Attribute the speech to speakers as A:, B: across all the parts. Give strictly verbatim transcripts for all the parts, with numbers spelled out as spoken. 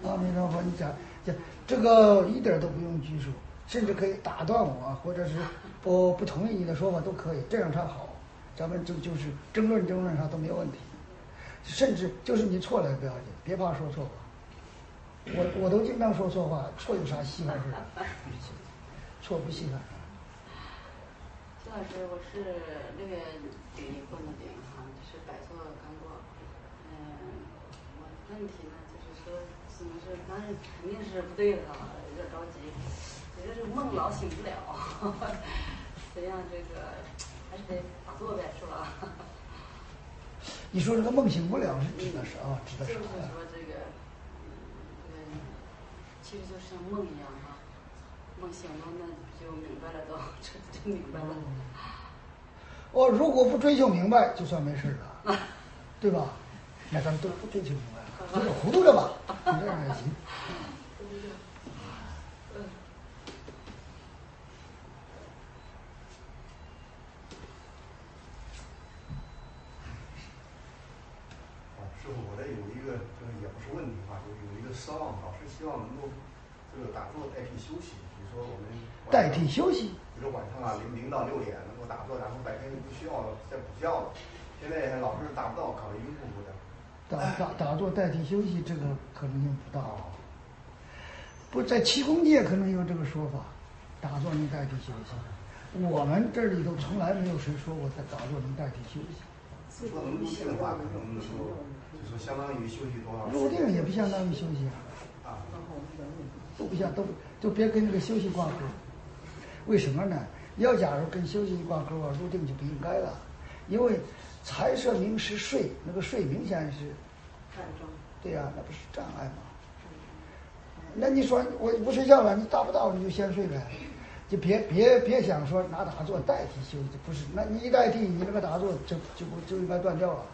A: 阿弥陀佛，你讲讲这个一点都不用拘束，甚至可以打断我，或者是不不同意你的说法都可以，这样才好。咱们就就是争论争论上都没有问题，甚至就是你错了也不要紧，别怕说错话。我我都经常说错话，错有啥稀罕事？错不稀罕。
B: 徐老师，我是六月底过的病哈，就是摆错刚过。嗯，我问题呢就是说，什么是当然肯定是不对的哈，有点着急，也就是梦老醒不了。实际上这个还是得打坐呗，是吧？
A: 你说这个梦醒不了是指的啥？指的啥？
B: 就是说这个，嗯，其实就像梦一样哈，梦醒了那就明白了都，这就明白了。
A: 哦，如果不追求明白，就算没事了，对吧？那咱们都不追求明白了，就是糊涂了吧？你这样也行。
C: 师傅，我这有一个这个也不是问题哈，就是有一个奢望，老师希望能够这个打坐代替休息。比如说我们
A: 代替休息，
C: 比如说晚上啊零零到六点能够打坐，然后白天就不需要再补觉了。现在老是达不到，考虑一步步的。
A: 打打打坐代替休息，这个可能性不大。不在气功界可能有这个说法，打坐能代替休息。我们这里头从来没有谁说过在打坐能代替休息。
C: 说能入定的话，可能就就说相当于休息多少时间。
A: 入定也不相当于休息啊，都不像都都别跟这个休息挂钩。为什么呢？要假如跟休息挂钩啊，入定就不应该了，因为财色名食睡，那个睡明显是，对呀、啊，那不是障碍吗？那你说我不睡觉了，你达不到你就先睡呗，就别别别想说拿打坐代替休息，不是，那你一代替你那个打坐就就就应该断掉了。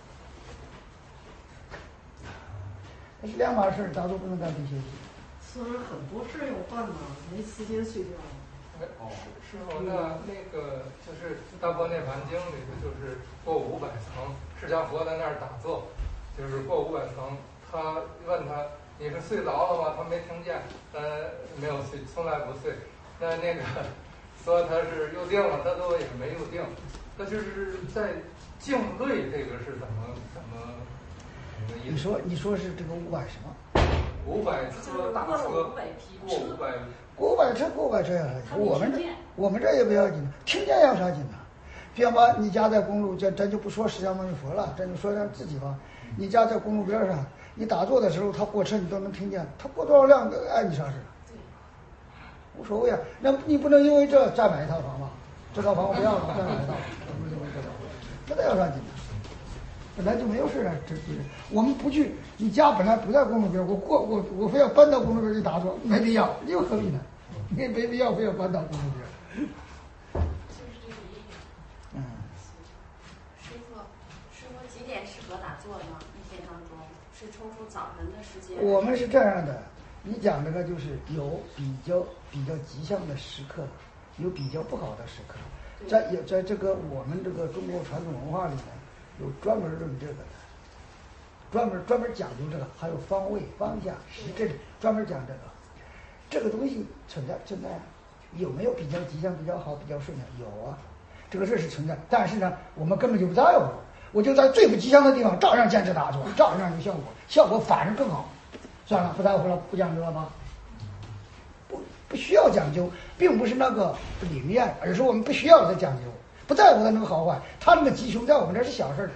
A: 那是两码事，打坐不能代替休息。
D: 虽然很多事要办呢，没时间睡觉。
E: 哦，师傅，那那个就是《大般涅盘经》里头，就是过五百层，释迦佛在那儿打坐，就是过五百层。他问他你是睡着了吗？他没听见，呃，没有睡，从来不睡。那那个说他是入定了，他说也没入定。那就是在静虑这个是怎么怎么怎么意思？
A: 你说你说是这个五百什么？
E: 五百车大车过五百。
A: 过五百车，过五百车也还我们这我们这也不要紧，听见要啥紧呢？比方把你家在公路，咱咱就不说释迦牟尼佛了，咱就说咱自己吧。你家在公路边上，你打坐的时候，他过车你都能听见，他过多少辆，碍你啥事？无所谓啊。那你不能因为这再买一套房吧？这套房我不要了，再买一套，那得要啥紧呢？本来就没有事啊，这这我们不去，你家本来不在公路边，我过我我非要搬到公路边去打坐，没必要，又何必呢？你也没必要非要搬到公路边。
F: 就是这个意思。
A: 嗯。
F: 师傅，师傅几点适合打坐呢？一天当中是抽出早晨的时间？
A: 我们是这样的，你讲这个就是有比较比较吉祥的时刻，有比较不好的时刻，在有在这个我们这个中国传统文化里面。有专门论这个的，专门专门讲究这个，还有方位、方向、时阵，专门讲这个。这个东西存在存在，有没有比较吉祥、比较好、比较顺的？有啊，这个事是存在。但是呢，我们根本就不在乎，我就在最不吉祥的地方照样坚持打坐，照样有效果，效果反而更好。算了，不在乎了，不讲究了吗？不不需要讲究，并不是那个不灵验，而是我们不需要再讲究。不在乎他那个好坏，他那个吉凶在我们这是小事儿。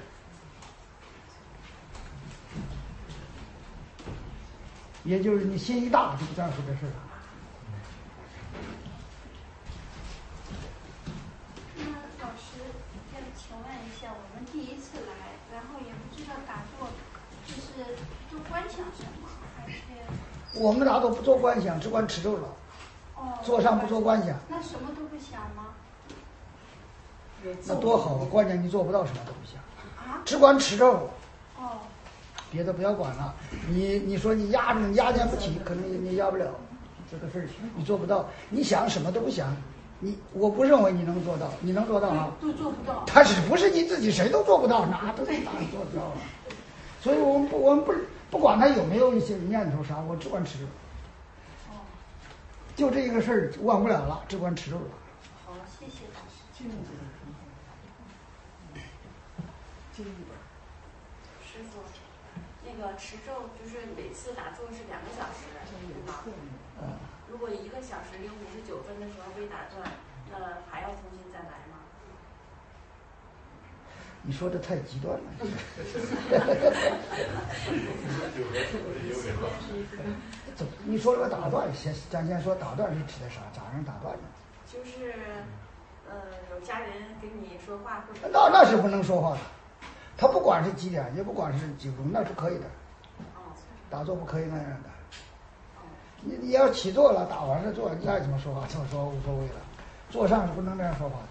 A: 也就是你心一大就不在乎这事儿了。
G: 那老师要请问一下，我们第一次来，然后也不知道打坐就是做观想什么，还是
A: 我们打坐不做观想，只管持咒了。
G: 哦，
A: 坐上不做观想。
G: 那什么都不想吗？
A: 那多好啊！关键你做不到什么都不想，只管持咒。
G: 哦。
A: 别的不要管了。你你说你压着你压念不起，可能你压不了这个事儿，你做不到。你想什么都不想，你我不认为你能做到，你能做到吗？
D: 都做不到。
A: 他只不是你自己，谁都做不到，哪都哪做得到了。所以我们不我们不不管他有没有一些念头啥，我只管吃肉。
G: 哦，
A: 就这个事儿忘不了了，只管吃肉了。
G: 好，谢谢老师。
D: 静一点，静一点。
F: 师傅，那个持咒就是每次打坐是两个小时，对吗？
A: 嗯。
F: 如果一个小时零五十九分的时候被打断，那还要重新再来吗？
A: 你说的太极端了。怎么？你说这个打断，先咱先说打断是指的啥？咋样打断呢？
F: 就是，呃，有家人跟你说话或者……
A: 那那是不能说话的。他不管是几点，也不管是几分，那是可以的。
F: 哦。
A: 打坐不可以那样的。你你要起坐了，打完了坐，你爱怎么说话怎么说无所谓了。坐上是不能这样说话的。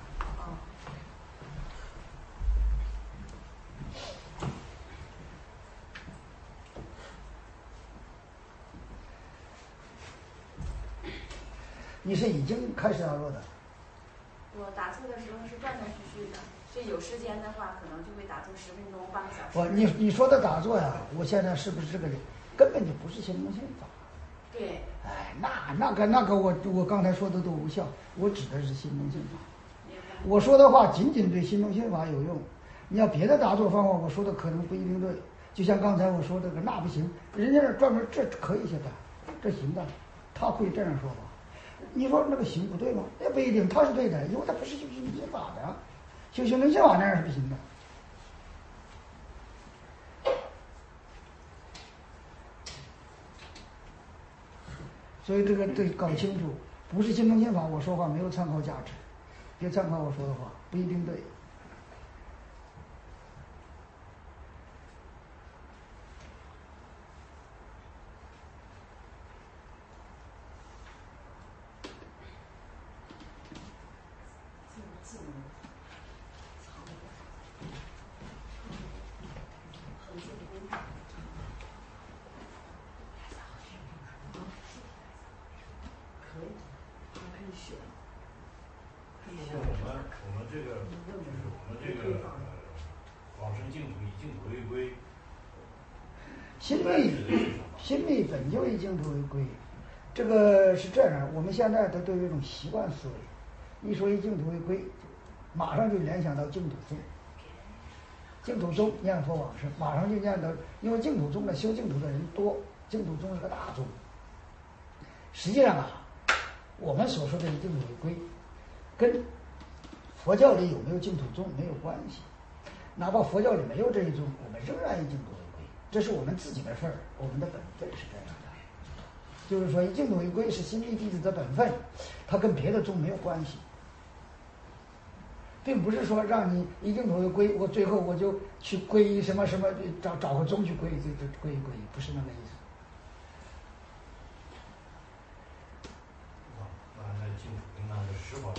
A: 你是已经开始打坐的？
F: 我打坐的时候是断断续续的，所以有时间的话，可能就会打坐十分钟、半个小时。
A: 我你你说的打坐呀，我现在是不是这个根本就不是心灵心法？
F: 对。
A: 哎，那那个那个我我刚才说的都无效，我指的是心灵心法。我说的话仅仅对心灵心法有用，你要别的打坐方法，我说的可能不一定对。就像刚才我说这个那不行，人家这专门这可以现在，这行的，他会这样说吧？你说那个行不对吗？也不一定，他是对的，因为他不是修心灵心法的，修心灵心法那样是不行的。所以这个得搞清楚，不是心灵心法，我说话没有参考价值，别参考我说的话，不一定对。心密，心密本就以净土为归，这个是这样。我们现在都都有一种习惯思维，一说以净土为归，马上就联想到净土宗。净土宗念佛往生，马上就念到，因为净土宗呢修净土的人多，净土宗是个大宗。实际上啊，我们所说的以净土为归，跟佛教里有没有净土宗没有关系。哪怕佛教里没有这一宗，我们仍然以净土为归，这是我们自己的事儿，我们的本分是这样的。就是说，以净土为归是心密弟子的本分，它跟别的宗没有关系，并不是说让你以净土为归，我最后我就去皈依什么什么，找找个宗去皈依，就就皈依皈依，不是那个意思。
C: 那净土跟那个十法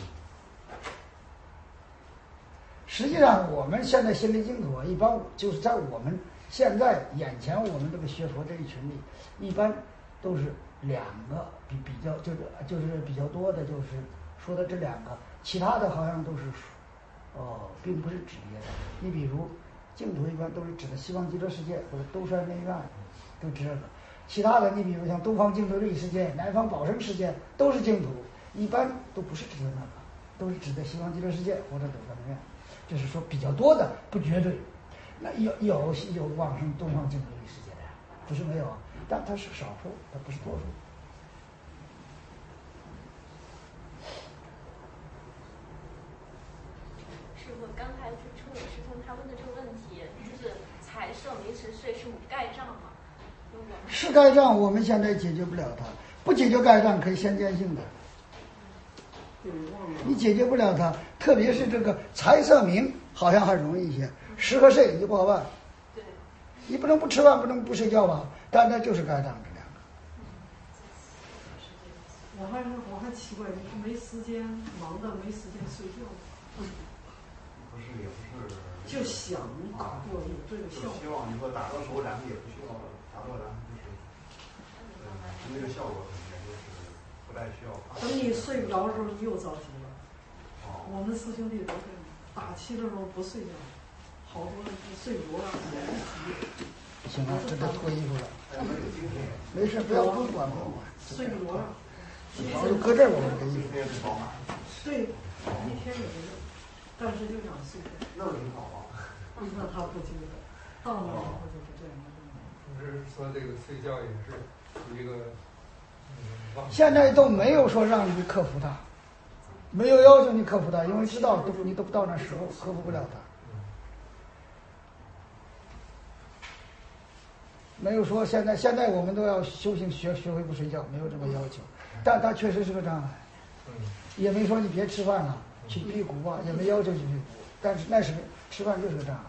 A: 实际上，我们现在心灵净土啊，一般就是在我们现在眼前我们这个学佛这一群里，一般都是两个比比较就是就是比较多的，就是说的这两个，其他的好像都是哦，并不是指别的。你比如净土一般都是指的西方极乐世界或者兜率内院，都指这个。其他的你比如像东方净土力世界、南方宝生世界，都是净土，一般都不是指的那个，都是指的西方极乐世界或者兜率内院。就是说比较多的，不绝对。那有有有往生东方净土力世界的呀，不是没有，但它是少数，它不是多数。
F: 师傅，刚才是出有师兄他问的这个问题，就是财色名食睡是五盖障吗？
A: 是盖障，我们现在解决不了它，不解决盖障可以先见性的。你解决不了它，特别是这个财色名好像还容易一些，食和睡你就不好办。
F: 对，
A: 你不能不吃饭，不能不睡觉吧？但那就是盖障这两个。
D: 我还我还奇怪，你没时间，忙的没时间睡觉。
C: 不是也不是。
D: 就想打坐有这个效果。
C: 希望你说打坐时候咱们也不需要打坐，咱们就是，呃，那个效果可能也就是不太需要。
D: 等你睡不着的时候，你又着急了。我们师兄弟都这样，打七的时候不睡觉，好多人睡不着了，也不急。
A: 行了，这得脱衣服了。
C: 还没有今天，
A: 没事，不要不管不管，
D: 睡着了。
A: 我就搁这儿吧，我这衣服。
C: 今天是饱满，
D: 对，一天也没用，但是就想睡觉。
C: 那挺好啊。
D: 那他不觉得，到那以后就是这样的。
E: 不是说这个睡觉也是一个，嗯，忘
A: 现在都没有说让你克服它，没有要求你克服它，因为知道都你都不到那时候克服不了它。没有说现在现在我们都要修行学学会不睡觉，没有这么要求，但它确实是个障碍。也没说你别吃饭了，去辟谷吧，也没要求去辟谷，但是那是吃饭就是个障碍。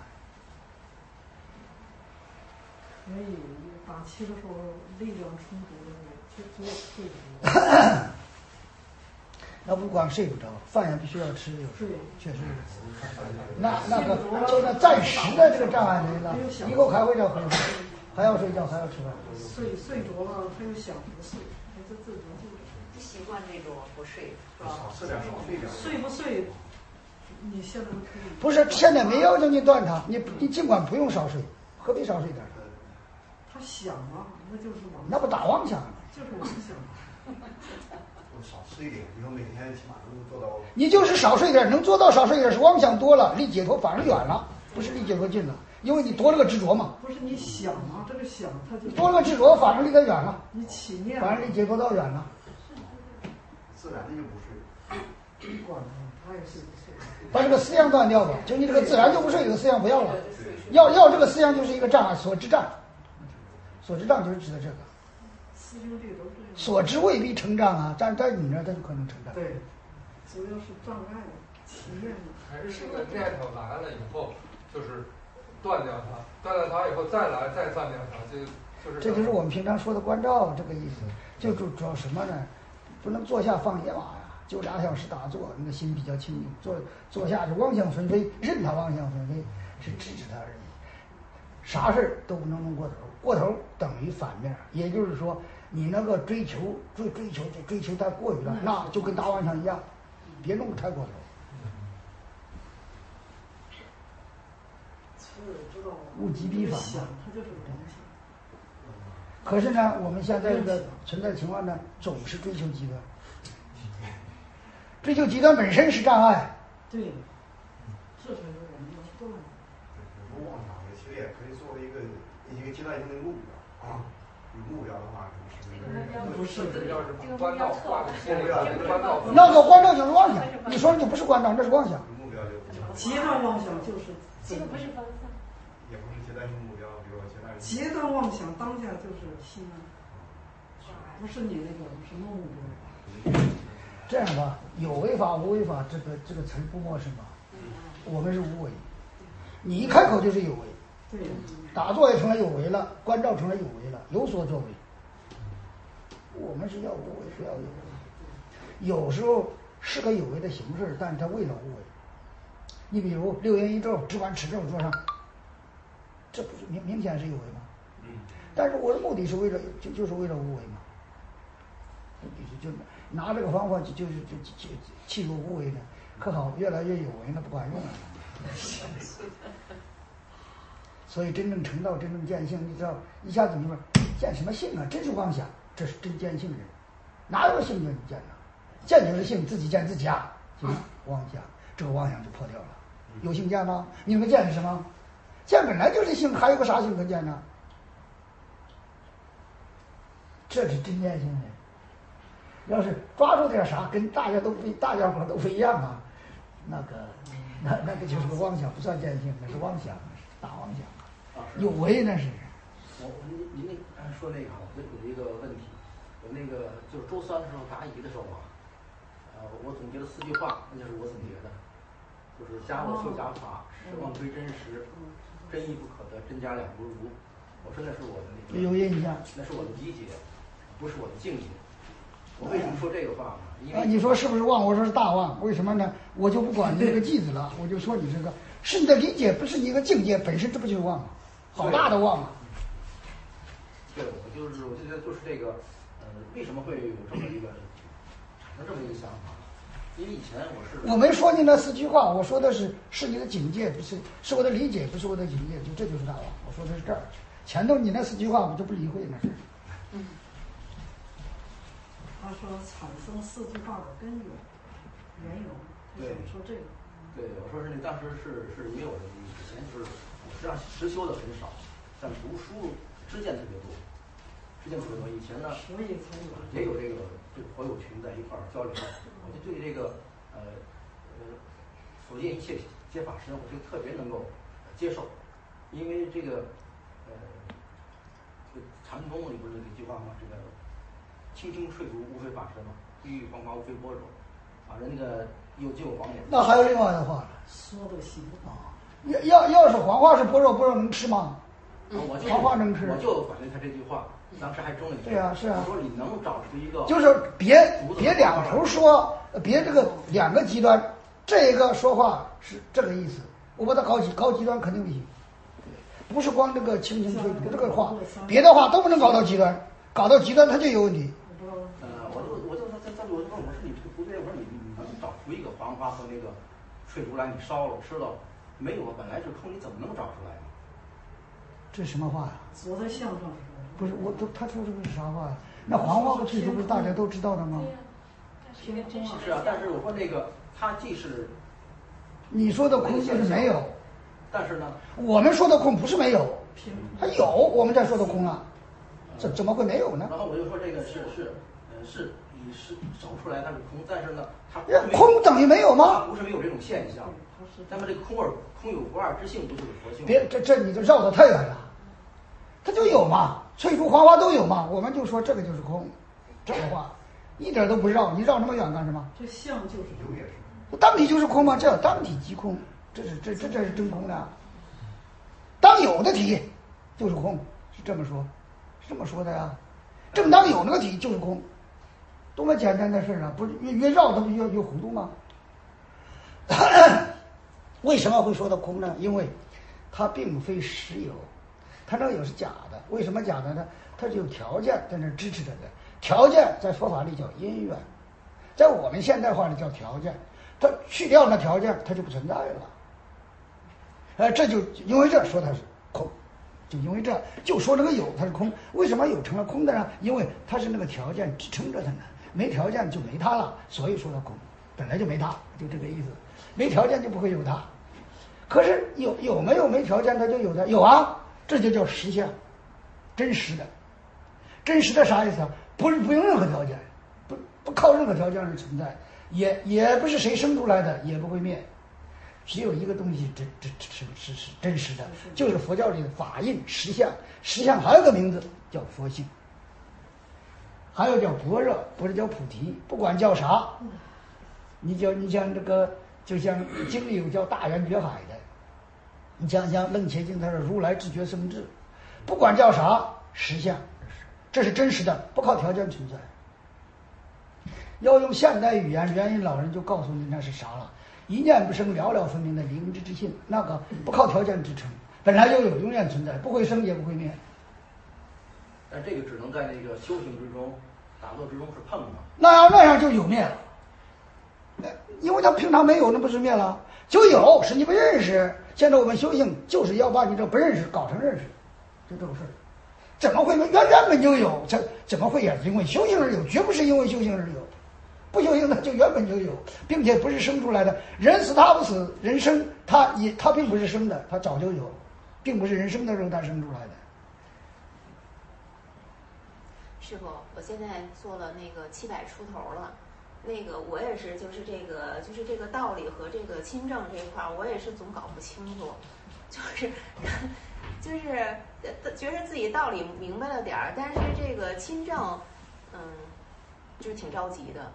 D: 所以打气的时候力量充足的时候，就就睡着。
A: 那不光睡不着，饭也必须要吃，有时候确实是。那那个就那暂时的这个障碍没了，以后还会再恢复，还要睡觉，还要吃饭。
D: 睡睡着了，他又想不睡，他这自己就
F: 不习惯这种不睡，是吧？
C: 少吃点，少睡点。
D: 睡不睡，你现在都可以。
A: 不是，现在没要求你断它，你你尽管不用少睡，何必少睡点？
D: 他想啊，那就是妄想。
A: 那不打妄想吗？
D: 就是妄想。
C: 就少吃一点，以后每天起码能做到。
A: 你就是少睡点，能做到少睡点，是妄想多了，离解脱反而远了，不是离解脱近了，因为你多了个执着嘛。
D: 不是你想啊，这个想他就
A: 多了个执着，反而离得远了，
D: 你起念，
A: 反而离解脱道远了。
C: 自然的就不睡。
D: 管他，他也睡不睡。
A: 把这个思想断掉吧，就你这个自然就不睡，这个思想不要了。要要这个思想就是一个障碍，所知障。所知障就是指的这个。
D: 师兄弟都这样。
A: 所知未必成障啊，但在你那儿它就可能成障。
D: 对，主要是障碍，起念的。
E: 还是这个念头来了以后，就是断掉它，断掉它以后再来再断掉它，就就是。
A: 这就是我们平常说的关照这个意思，就主主要什么呢？不能坐下放野马呀，就俩小时打坐，那个心比较清净。坐坐下是妄想纷飞，任它妄想纷飞，是制止它而已。啥事儿都不能弄过头，过头等于反面，也就是说，你那个追求追追求这追求太过于了，那就跟打妄想一样，别弄太过头。物极必反嘛。
D: 它就是个东西。
A: 可是呢，我们现在这个存在情况呢，总是追求极端。追求极端本身是障碍。
D: 对，这才是我们要断的。
C: 有时候妄想也其实也可以作为一个一个阶段性的目标啊。有目标的话，可能是
E: 不是这要是关照挂在心里，关照。
A: 那个关照就是妄想，你说就不是关照，那是妄想。
C: 有目标就。
D: 阶段妄想就是
F: 这个不是方向。
C: 也不是阶段性目标，比如说阶段。
D: 阶段妄想当下就是心安，不是你那个什么目标。
A: 这样吧，有为法无为法这个这个词不陌生吧？我们是无为，你一开口就是有为。
D: 对。
A: 打坐也成了有为了，关照成了有为了，有所作为。我们是要无为，是要有为。有时候是个有为的形式，但是它为了无为。你比如六元一咒，只管持咒桌上，这不是明明显是有为吗？嗯。但是我的目的是为了就就是为了无为嘛。必须就拿这个方法就就是就就契入无为的，可好越来越有为了，不管用了。所以真正成道、真正见性，你知道一下子你说见什么性啊？真是妄想，这是真见性人，哪有性叫你见呢？见就是性，自己见自己啊，就妄想，这个妄想就破掉了。有性见吗？你们见是什么？见本来就是性，还有个啥性可见呢？这是真见性人。要是抓住点啥，跟大家都不大家伙都不一样啊，那个那那个就是个妄想，不算见性，那是妄想，大妄想。有为那是。
H: 我您您那说那个哈，我有一个问题，我那个就是周三的时候答疑的时候啊，呃，我总结了四句话，那就是我总结的，就是假我修假法，实妄归真实，真亦不可得，真假两不如。我说那是我的那个，
A: 有印象，
H: 那是我的理解，不是我的境界。我为什么说这个话呢？因为
A: 啊，你说是不是妄？我说是大妄。为什么呢？我就不管你这个句子了，我就说你这个是你的理解，不是你一个境界本身，这不就是妄吗？好大的妄啊！
H: 对，我就是我就觉得就是这个，呃，为什么会有这么一个产生这么一个想法？因为以前我是
A: 我没说你那四句话，我说的是是你的境界，不是是我的理解，不是我的境界，就这就是大妄。我说的是这儿， 前头你那四句话我就不理会那是。
B: 嗯。
D: 他说产生四句话的根源缘由，
H: 对，
D: 说这个。
H: 对，我说是你当时是是也有这个意思，以前就是实际上实修的很少，但读书知见特别多，知见特别多。以前呢，
D: 所以才有
H: 也有这个这个佛友群在一块儿交流，我就对这个呃呃所见一切皆法身，我就特别能够接受，因为这个呃这个禅宗里不是有一句话吗？这个清清脆如无非法身嘛，郁郁黄花无非般若，啊，人那个有就有黄脸。
A: 那还有另外的话，
D: 说的行
A: 啊，要要要是黄花是般若，般若能吃吗？
H: 嗯、我就
A: 黄花能吃。
H: 我就反对他这句话，当时还争了一句。
A: 对啊，是啊。
H: 我说你能找出一个，
A: 就是别别两头说，别这个两个极端，这个说话是这个意思，我把它搞极搞极端肯定不行。不是光这个清清脆不这个话，别的话都不能搞到极端，搞到极端它就有问题。
H: 呃，我就我就在在我就问我说你这个不对，我说你你能找出一个黄花和那个翠竹来，你烧了吃了没有？本来是空，你怎么能找出来呢？
A: 这什么话呀？
D: 昨天相声
A: 不是我都他说这个是啥话呀？那黄花和翠竹不是大家都知道的吗？
H: 是啊，但是我说那个它既是
A: 你说的空就是没有，
H: 但是呢，
A: 我们说的空不是没有，它有，我们在说的空啊，这怎么会没有呢？
H: 然后我就说这个是是呃是你是找出来它是空，但是呢它
A: 空等于没有吗？
H: 不是没有这种现象，那么这个空而空有不二之性，不就是佛性？
A: 别这这你就绕得太远了，它就有嘛，翠竹黄花都有嘛，我们就说这个就是空，这个话一点都不绕，你绕那么远干什么？
D: 这相就是
C: 有也是。
A: 当体就是空吗？这叫当体即空，这是这这这是真空的。当有的体就是空，是这么说，是这么说的呀。正当有那个体就是空，多么简单的事啊！不是越越绕它不越越糊涂吗？为什么会说到空呢？因为它并非实有，它那个有是假的。为什么假的呢？它是有条件在那支持着的。条件在佛法里叫因缘，在我们现代化里叫条件。它去掉那条件，它就不存在了。呃，这就因为这说它是空，就因为这就说这个有它是空。为什么有成了空的呢？因为它是那个条件支撑着它呢，没条件就没它了，所以说它空，本来就没它，就这个意思。没条件就不会有它。可是有有没有没条件它就有的？有啊，这就叫实相，真实的。真实的啥意思啊？不是不用任何条件，不不靠任何条件而存在。也也不是谁生出来的，也不会灭，只有一个东西真真是是是真实的，就是佛教里的法印实相。实相还有个名字叫佛性，还有叫般若，不是叫菩提，不管叫啥，你叫你像这个，就像经里有叫大圆觉海的，你像像楞伽经，它是如来智觉生智，不管叫啥实相，这是真实的，不靠条件存在。要用现代语言，元音老人就告诉你那是啥了，一念不生，了了分明的灵知之性，那个不靠条件支撑，本来就有，永远存在，不会生也不会灭。
H: 但这个只能在那个修行之中、打坐之中是碰的。
A: 那样那样就有灭了，因为他平常没有，那不是灭了？就有是你不认识。现在我们修行就是要把你这不认识搞成认识，就这个事儿。怎么会原原本就有？这怎么会也是因为修行而有？绝不是因为修行而有。不修行的就原本就有，并且不是生出来的。人死他不死，人生他也他并不是生的，他早就有，并不是人生的时候他生出来的。
F: 师傅，我现在做了那个七百出头了，那个我也是，就是这个就是这个道理和这个亲政这一块，我也是总搞不清楚，就是就是觉得自己道理明白了点儿，但是这个亲政，嗯，就是挺着急的。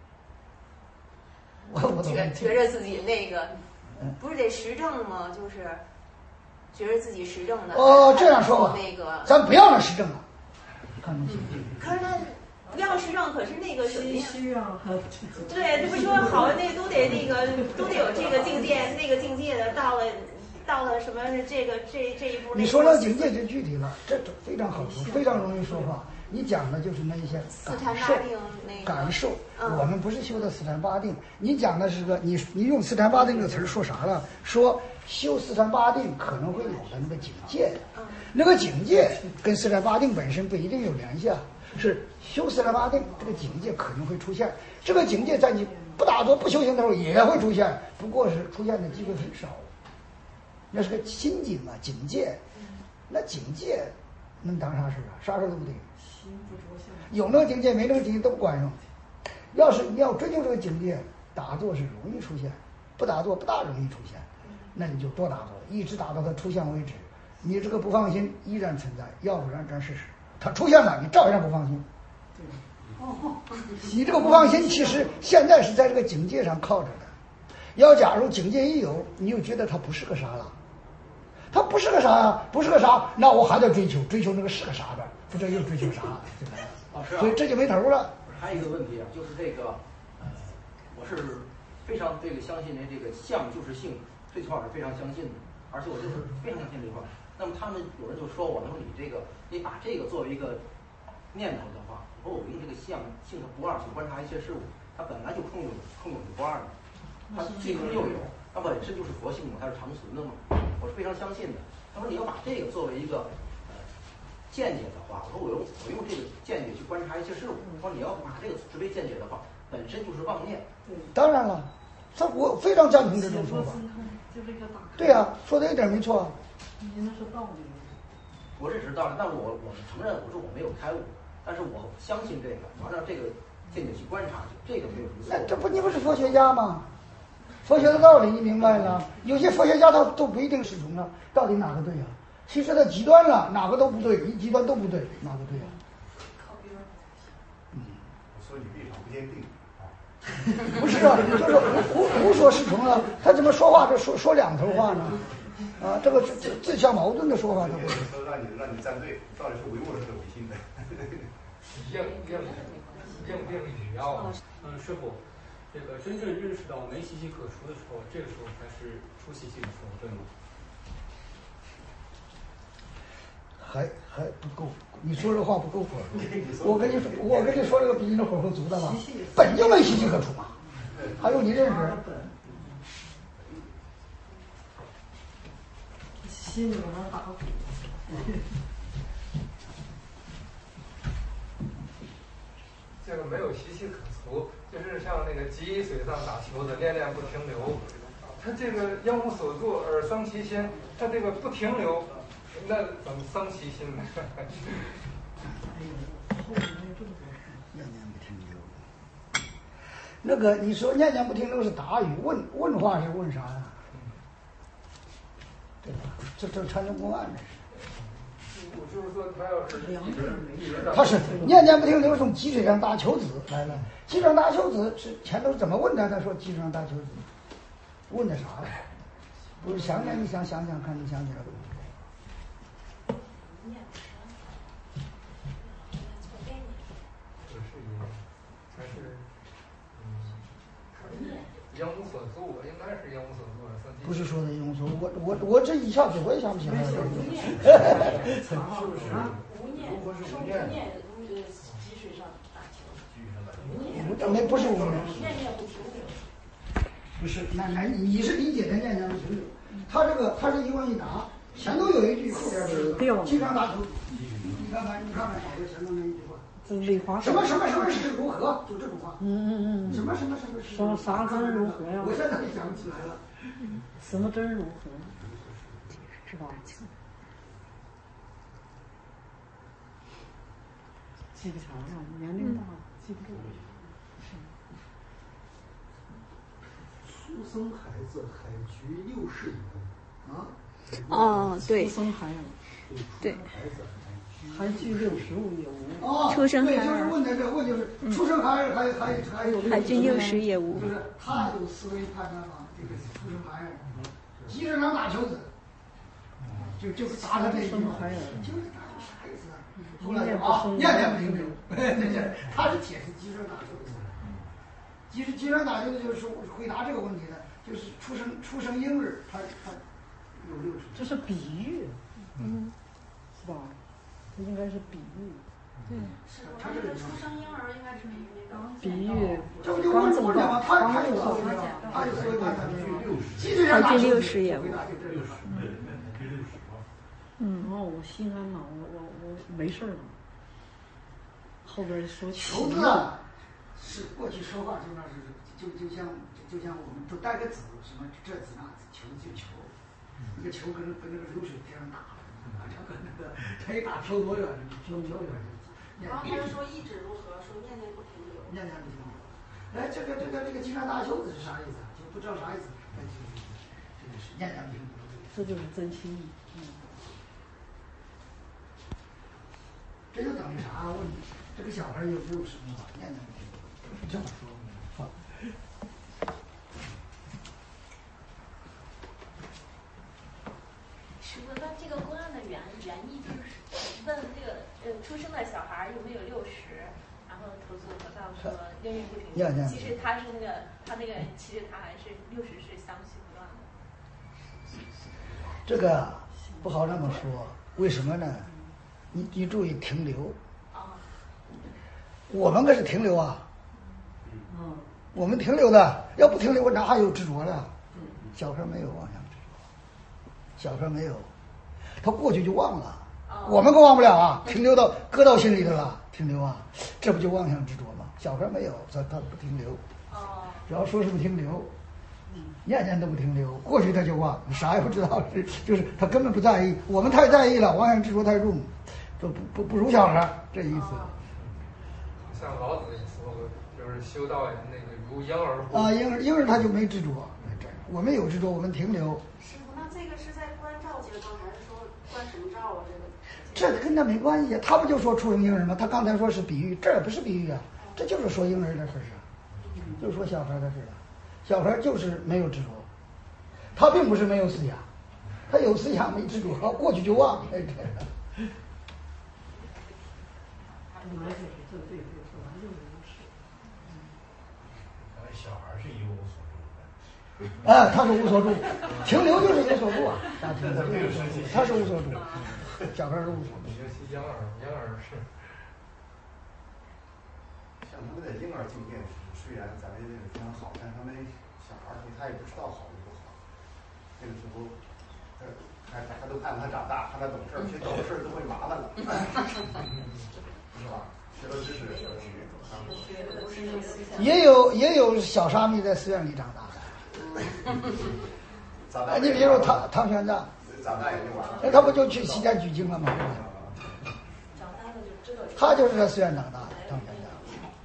A: 我我
F: 觉觉着自己那个不是得实证吗？就是觉着自己实证的。
A: 哦，这样说吧，
F: 那个
A: 咱不要那实证了。看东西。
F: 可是那不要实证，可是那个
D: 心虚啊。
F: 对，这不说好，那都得那个都得有这个境界，那个境界的到了， 到了什么这个这这一步。
A: 你说到境界就具体了，这非常好说，非常容易说话。你讲的就是那一些感受，感受。我们不是修的四禅八定，你讲的是个你你用四禅八定这个词儿说啥了？说修四禅八定可能会有的那个境界，那个境界跟四禅八定本身不一定有联系啊。是修四禅八定，这个境界可能会出现，这个境界在你不打坐不修行的时候也会出现，不过是出现的机会很少。那是个心境啊，境界，那境界能当啥事啊？啥事都不对。有那个境界没那个境界都不管用。要是你要追求这个境界，打坐是容易出现，不打坐不大容易出现。那你就多打坐，一直打到它出现为止。你这个不放心依然存在，要不然咱试试，它出现了，你照样不放心。你这个不放心，其实现在是在这个境界上靠着的。要假如境界一有，你又觉得它不是个啥了，它不是个啥呀、啊？不是个啥，那我还得追求，追求那个是个啥的，不知道又追求啥，对吧？
H: 老师、啊，
A: 所以这就没头了。
H: 还有一个问题啊，就是这个，呃，我是非常这个相信这个相就是性这句话是非常相信的，而且我就是非常相信这句话。那么他们有人就说我，说你这个你把这个作为一个念头的话，我说我用这个相性和不二去观察一切事物，它本来就空有空有的不二的，它既空又有，它本身就是佛性嘛，它是长存的嘛，我是非常相信的。他说你要把这个作为一个呃见解的话，我说我用我用这个见解去观察一切事物，我说你要把这个直为见解的话，本身就是妄念。
A: 当然了，这我非常赞同这种说法。对呀、啊，说的一点没错。
D: 你那是道理。
H: 我认识道理，但我我承认，我说我没有开悟，但是我相信这个，我让这个见解去观察，这个没有什么错。
A: 那这不你不是佛学家吗？佛学的道理你明白了？有些佛学家他都不一定是从了，到底哪个对呀、啊？其实他极端了，哪个都不对，一极端都不对，哪个对呀、
B: 啊？靠边。
C: 嗯，我说你立场不坚定啊。
A: 不是啊，就是无无所适从了，他怎么说话就说说两头话呢？啊，这个自自相矛盾的说法，这不是。
C: 说让你让你站队，到底是唯物的还是唯心的？
E: 应应应病语要。
I: 嗯，师傅，这个真正认识到没习气可除的时候，这个时候才是出习气的时候，对吗？
A: 还还不够，你说这话不够火候。我跟你说，我跟你说这个比你的火候足的吧，本就没习气可除嘛，还有你认识？
D: 心里面打鼓。
E: 这个没有习气可除，就是像那个急水上打球的，念念不停留。他这个因无所作而生其心，他这个不停留，那怎么生其心呢？
A: 念念不停留。那个你说念念不停留是答语，问问话是问啥呀？对吧？这这禅宗公案这是。
E: 我就是说，他要是一直一直
A: 他是念念不停留，从积水上打球子来了。积水上打球子是前头怎么问他？他说积水上打球子，问的啥呀？不是想想，你想想想看，你想起来不？
E: 不是因，还是嗯，因无所作，应该是因无所作。
A: 不是说的因无所作，我我我这一下子我也想不起来了。
B: 是不是？无念，
C: 如果是无
B: 无
C: 念，
B: 念，如积水上打球。
A: 无没不是无念。
B: 念念不停留。
A: 不是，那那你是理解的念念不停留。他这个他是一问一答，前头有一句，后边是经常打球。你看看，你看看找着前头那一句话。什么什么什么是如何？就这种话。
D: 嗯嗯嗯。
A: 什么什么什么是？
D: 什么啥真如何呀？
A: 我现在想不起来了。
D: 什么真如何？是吧？记不起来了，年龄大了，记不住。
J: 出生孩子海居六世以后
K: 啊。哦，对。
D: 出生孩儿。
K: 对。
D: 还居六十五也无。
A: 哦，
K: 出生孩
A: 儿。对，就是问的这问就是出生孩儿还还还有
K: 还居六十也无。
A: 就是他有思维判断法，这个出生孩儿，急着让打球子，就就砸他这一句话，就是打球啥意思啊？后来就啊，念念不停留，他是解释急着打球子。急着急着打球子就是回答这个问题的，就是出生出生婴儿，他他有六十。
D: 这是比喻，
K: 嗯，
D: 是吧？这应该是比喻。
K: 对。
G: 是我们这个出生婴儿应该是比喻那个。
D: 比喻。
A: 这不就问出来吗？他他有所谓，他有所谓，他基本上
K: 排第六十业务。
D: 嗯，哦，我心安了，我我我没事了。后边说
A: 求字啊，是过去说话就那是就就像就像我们都带个子，什么这子那子，求就求，一个球跟跟那个流水这样打，啊，这跟那个他一打飘多远，飘飘远。
B: 然后他就说意志如何，说念念不停留，
A: 念念不停留。哎，这个这个这个金蝉大袖子是啥意思啊？就不知道啥意思。哎，这个这个是念念不停留。
D: 这就是真心意。嗯。
A: 这就等于啥？问你，这个小孩有没有什么话？念念不停留，这么说啊。
F: 师傅，那这个公案的原原意就是问这个呃出生的小孩有没有六十，然后投诉和尚说念念不停留。其实他是那个他那个其实他还是六十是相续不断的。
A: 这个不好那么说，为什么呢？你你注意停留。啊。我们可是停留啊。嗯。我们停留的，要不停留，哪还有执着呢？小孩没有妄想执着，小孩没有，他过去就忘了。哦、我们可忘不了啊，停留到搁到心里头了，停留啊，这不就妄想执着吗？小孩没有，他他不停留。哦。只要说是不停留。念念都不停留，过去他就忘，啥也不知道，是就是他根本不在意。我们太在意了，妄想执着太重，不不不不如小孩，这意思。
E: 像老子也说过，就是修道人那个如婴儿乎。
A: 啊，婴儿婴儿他就没执着，我们有执着，我们停留。
B: 师傅，那这个是在观照阶段，还是说观什么照啊？
A: 这个。这跟他没关系，他不就说出生婴儿吗？他刚才说是比喻，这也不是比喻啊，这就是说婴儿的事儿，就是说小孩的事儿。小孩就是没有执着，他并不是没有思想，他有思想没执着，过去就忘。哎，这个。
C: 小孩是一无所住
A: 的。哎，他是无所住，停留就是有所住啊，他停留就是有所住，他是无所住，小孩是无所住。
E: 尤其婴儿，婴儿是。
C: 像他们的婴儿境界，虽然咱们那个非常好，但他们小孩儿他也不知道好与不好。那个时候，他他他都看他长大，看他懂事儿，其实懂事儿都会麻烦了，是吧？学了知识，学了
A: 也有也有小沙弥在寺院里长大的。哎，你比如唐唐玄奘，
C: 长大也就完了。
A: 那他不就去西天取经了吗？
B: 长大了就知道。
A: 他就是在寺院长大的，唐玄奘。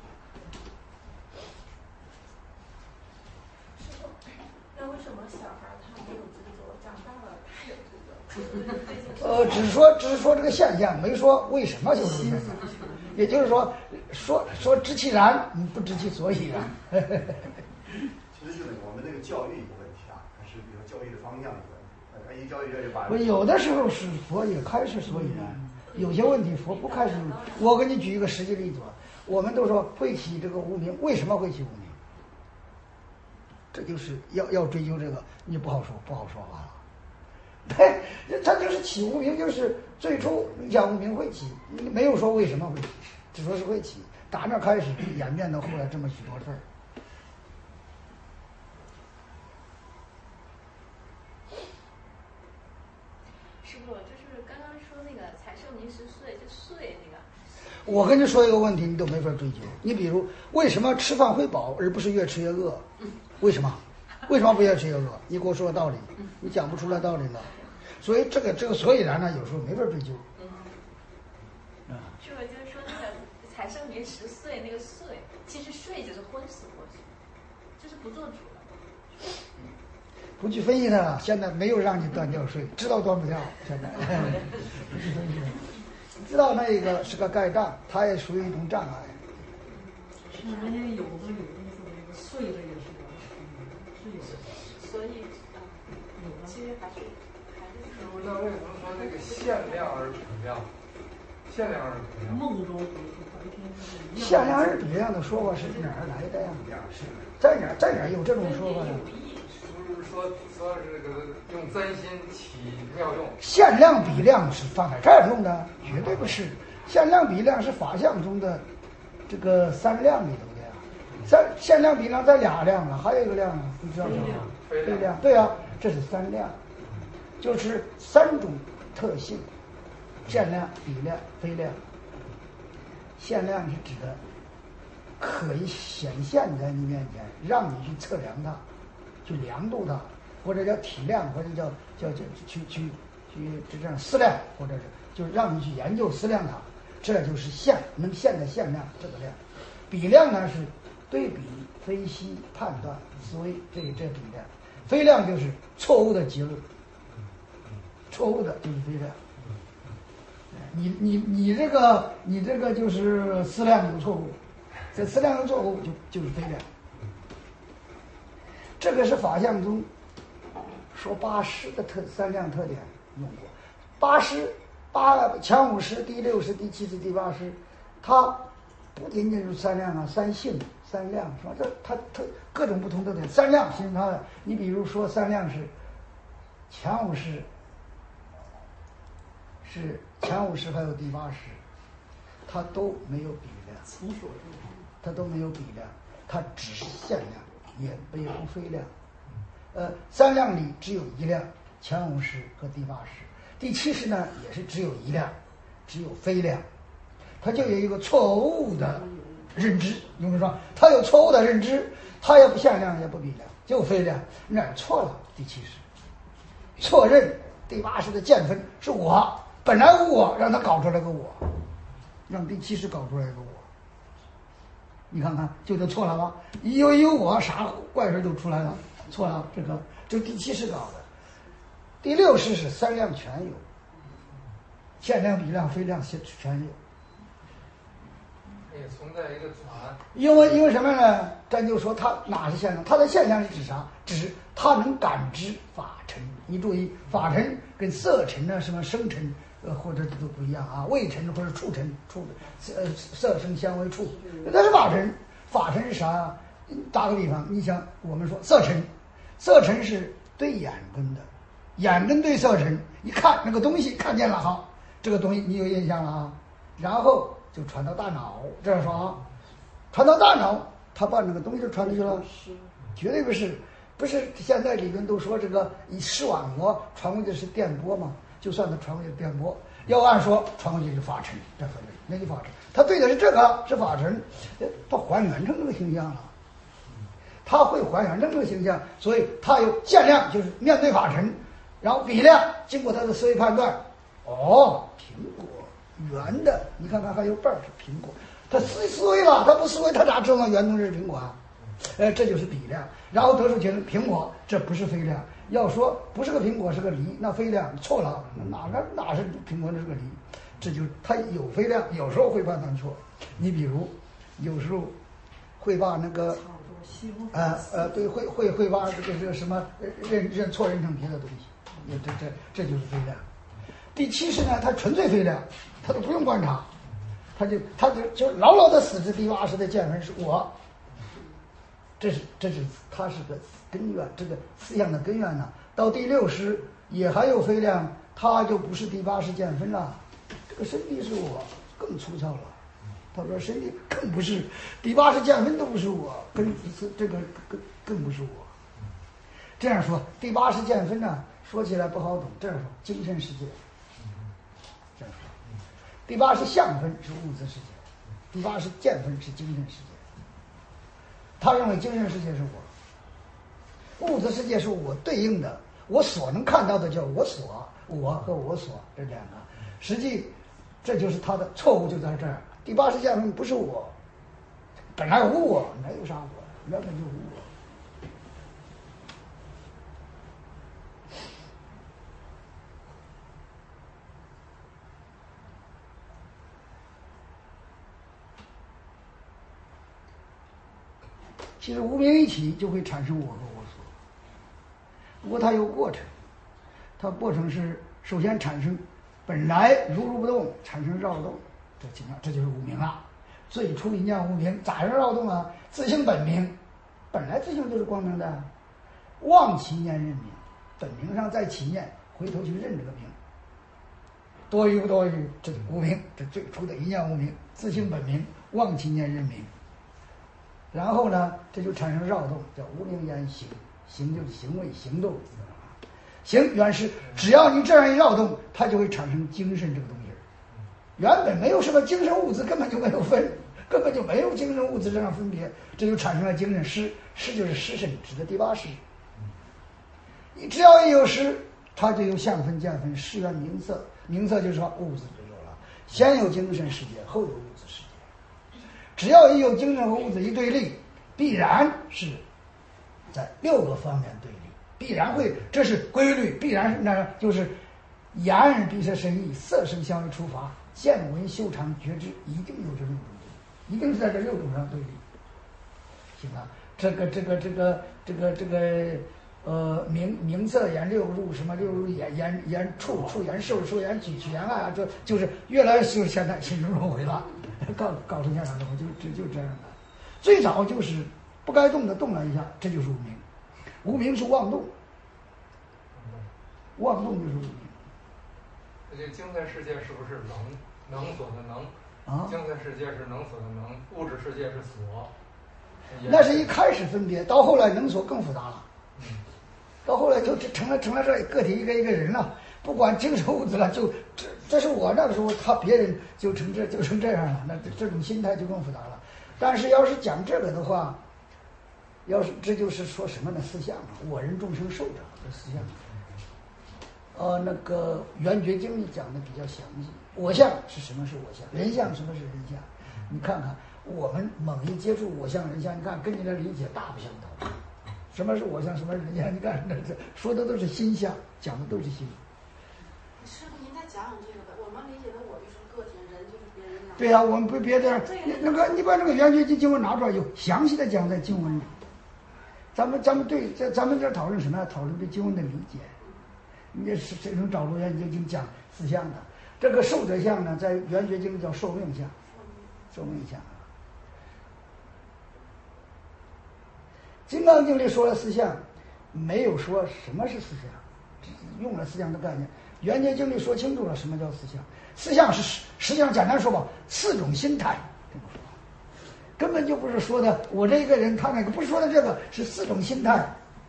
G: 那为什么小孩他没有执着，长大了他有执着？
A: 呃，只是说只是说这个现象，没说为什么就是现象。也就是说，说说知其然，不知其所以然。
C: 其实就是我们那个教育有问题啊，还是比如教育的方向有问题。呃，一教育就把。
A: 有的时候是佛也开示所以然，有些问题佛不开示。我给你举一个实际例子，我们都说会起这个无明，为什么会起无明？这就是要要追究这个，你不好说，不好说话了。对，他就是起无明，就是最初你讲无明会起，没有说为什么会起，只说是会起，打那开始演变到后来这么许多事儿。
F: 师傅，就是刚刚说那个财寿年十岁，就岁那个。
A: 我跟你说一个问题，你都没法追究。你比如，为什么吃饭会饱，而不是越吃越饿？为什么？为什么不越吃越饿？你给我说个道理，你讲不出来道理了。所以这个这个所以然呢，有时候没法追究。
F: 嗯。是不是就是说那个财寿年十岁那个岁，其实岁就是昏死过去，就是不做主了。
A: 不去分析它，现在没有让你断掉税，知道断不掉。现在不去分析它，知道那个是个盖障，它也属于一种障碍。
D: 是人家有的有的是那个税的也是有的，是有的。
B: 所以啊，其实还是还是。
E: 师傅，那为什么说那个限量而补量？限量而补量。
D: 梦中白天就是一样。
A: 限量而补量的说法是哪儿来的呀？在哪儿在哪儿有这种说法呀？
E: 就是说说这个用真心起妙用。
A: 限量比量是放在这儿用的，绝对不是。限量比量是法相中的这个三量里头的呀。三限量比量在俩量了，还有一个量啊，你知道什么？
E: 非量。
A: 非量，对啊，这是三量，就是三种特性：限量、比量、非量。限量是指的可以显现在你面前，让你去测量它，去量度它，或者叫体量，或者叫叫叫去去去这样思量，或者是就是让你去研究思量它，这就是限，能限的限量这个量。比量呢是对比、分析、判断、思维，这这比量。非量就是错误的结论，错误的就是非量。你你你这个你这个就是思量有错误，这思量有错误就就是非量。这个是法相中说八识的特三量特点用过。八识八前五识、第六识、第七识、第八识，它不仅仅是三量啊，三性、三量是吧？这它它各种不同的点，三量形成它的。你比如说三量是前五识。是前五识还有第八识，它都没有比量，它都没有比量，它只是限量，也没有非量。呃，三量里只有一量，前五识和第八识，第七识呢也是只有一量，只有非量，它就有一个错误的认知。你们说，它有错误的认知，它也不限量，也不比量，就非量，哪儿错了？第七识错认第八识的见分是我。本来无我，让他搞出来个我，让第七识搞出来个我，你看看就就错了吧？有有我，啥怪事都出来了，错了。这个这第七识搞的，第六识是三量全有，限量、比量、非量全有。
E: 也存在一个转。
A: 因为因为什么呢？咱就说它哪是限量？它的限量是指啥？指它能感知法尘。你注意，法尘跟色尘呢，什么声尘。呃，或者都不一样啊，味尘或者触尘，触呃色声香味触，那是法尘。法尘是啥呀？打个比方，你像我们说色尘，色尘是对眼根的，眼根对色尘，一看那个东西看见了哈，这个东西你有印象了啊，然后就传到大脑，这样说啊，传到大脑，它把那个东西就传出去了，绝对不是，不是现在理论都说这个以视网膜传过去是电波嘛？就算它传过去电波，要按说传过去是法尘，这分的那就法尘，它对的是这个是法尘，它还原成这个形象了，它会还原成这个形象，所以它有限量，就是面对法尘，然后比量，经过它的思维判断，哦，苹果圆的，你看看还有瓣儿是苹果，它思思维了，它不思维，它咋知道圆东西是苹果啊？呃，这就是比量，然后得出结论，苹果这不是非量。要说不是个苹果是个梨，那非量错了，哪个哪是苹果，那是个梨，这就它有非量，有时候会判断错。你比如有时候会把那个呃呃对会会会把这个这个什么认认错认成别的东西，也这这这就是非量。第七识呢，它纯粹非量，它都不用观察，它就它就就牢牢的死之。第八识的见分是我，这是这是它是个根源，这个思想的根源呢，到第六识也还有非量，它就不是第八识见分了。这个身体是我，更粗糙了。他说身体更不是，第八识见分都不是我，跟这个更更不是我。这样说，第八识见分呢，说起来不好懂。这样说，精神世界。这样说，第八识相分是物质世界，第八识见分是精神世界。他认为精神世界是我，物质世界是我对应的，我所能看到的叫我所，我和我所这两个，实际这就是他的错误，就在这儿。第八识见分不是我，本来无我，哪有啥我，原本就无我。其实无明一起就会产生我和我所，不过它有过程，它过程是首先产生本来如如不动，产生扰动，这情况这就是无明了。最初一念无明，咋样扰动啊？自性本明，本来自性就是光明的， 忘其念认名，本名上再起念，回头去认这个名。多余不多余？这无名，这最初的一念无名，自性本名，忘其念认名。然后呢，这就产生扰动，叫无名言行，行就是行为行动。行原是只要你这样一扰动，它就会产生精神这个东西。原本没有什么精神物质，根本就没有分，根本就没有精神物质这样分别，这就产生了精神识。识就是识身，指的第八识。你只要一有识，它就有相分见分，识缘名色。名色就是说物质就有了，先有精神世界，后有物质世界。只要一有精神和物质一对立，必然是在六个方面对立，必然会，这是规律，必然是那就是言而必摄深意，色声相为触法，见闻修长觉知，一定有这六种对立，一定是在这六种上对立。行吧？这个这个这个这个这个。呃，名名色言六入，什么六入言言言触触言受受言举举言爱啊，这就是越来就是现在心中轮回了，告告诉现场中就就就这样的。最早就是不该动的动了一下，这就是无明。无明是妄动，妄动就是无明。
E: 这个精神世界是不是能能所的能？
A: 啊，
E: 精神世界是能所的能，物质世界是所。
A: 那是一开始分别，到后来能所更复杂了。到后来就成了成了这个体一个一个人了，不管精神物质了，就这这是我那个时候，他别人就成这就成这样了，那这种心态就更复杂了。但是要是讲这个的话，要是这就是说什么呢？思想，我人众生寿者这思想。呃，那个《圆觉经》里讲的比较详细，我相是什么是我相，人相什么是人相？你看看我们猛一接触我相人相，你看跟你的理解大不相同。什么是我相，什么是人相？你看，这这说的都是心相，讲的都是心。
B: 师傅，您再讲讲这个呗。我们理解的我就是个体，人就是别人。
A: 对呀、啊，我们不别这样。那个，你把那个《圆觉经》经文拿出来，有详细的讲在经文里。咱们咱们对这咱们这讨论什么呀？讨论对经文的理解。你这是这种找出《圆觉经》讲四相的，这个寿者相呢，在《圆觉经》叫寿命相，寿命相。《金刚经》里说了四相，没有说什么是四相，只用了四相的概念。《圆觉经》里说清楚了什么叫四相，四相是实际上简单说吧，四种心态，这么说，根本就不是说的我这一个人他那个，不是说的这个，是四种心态。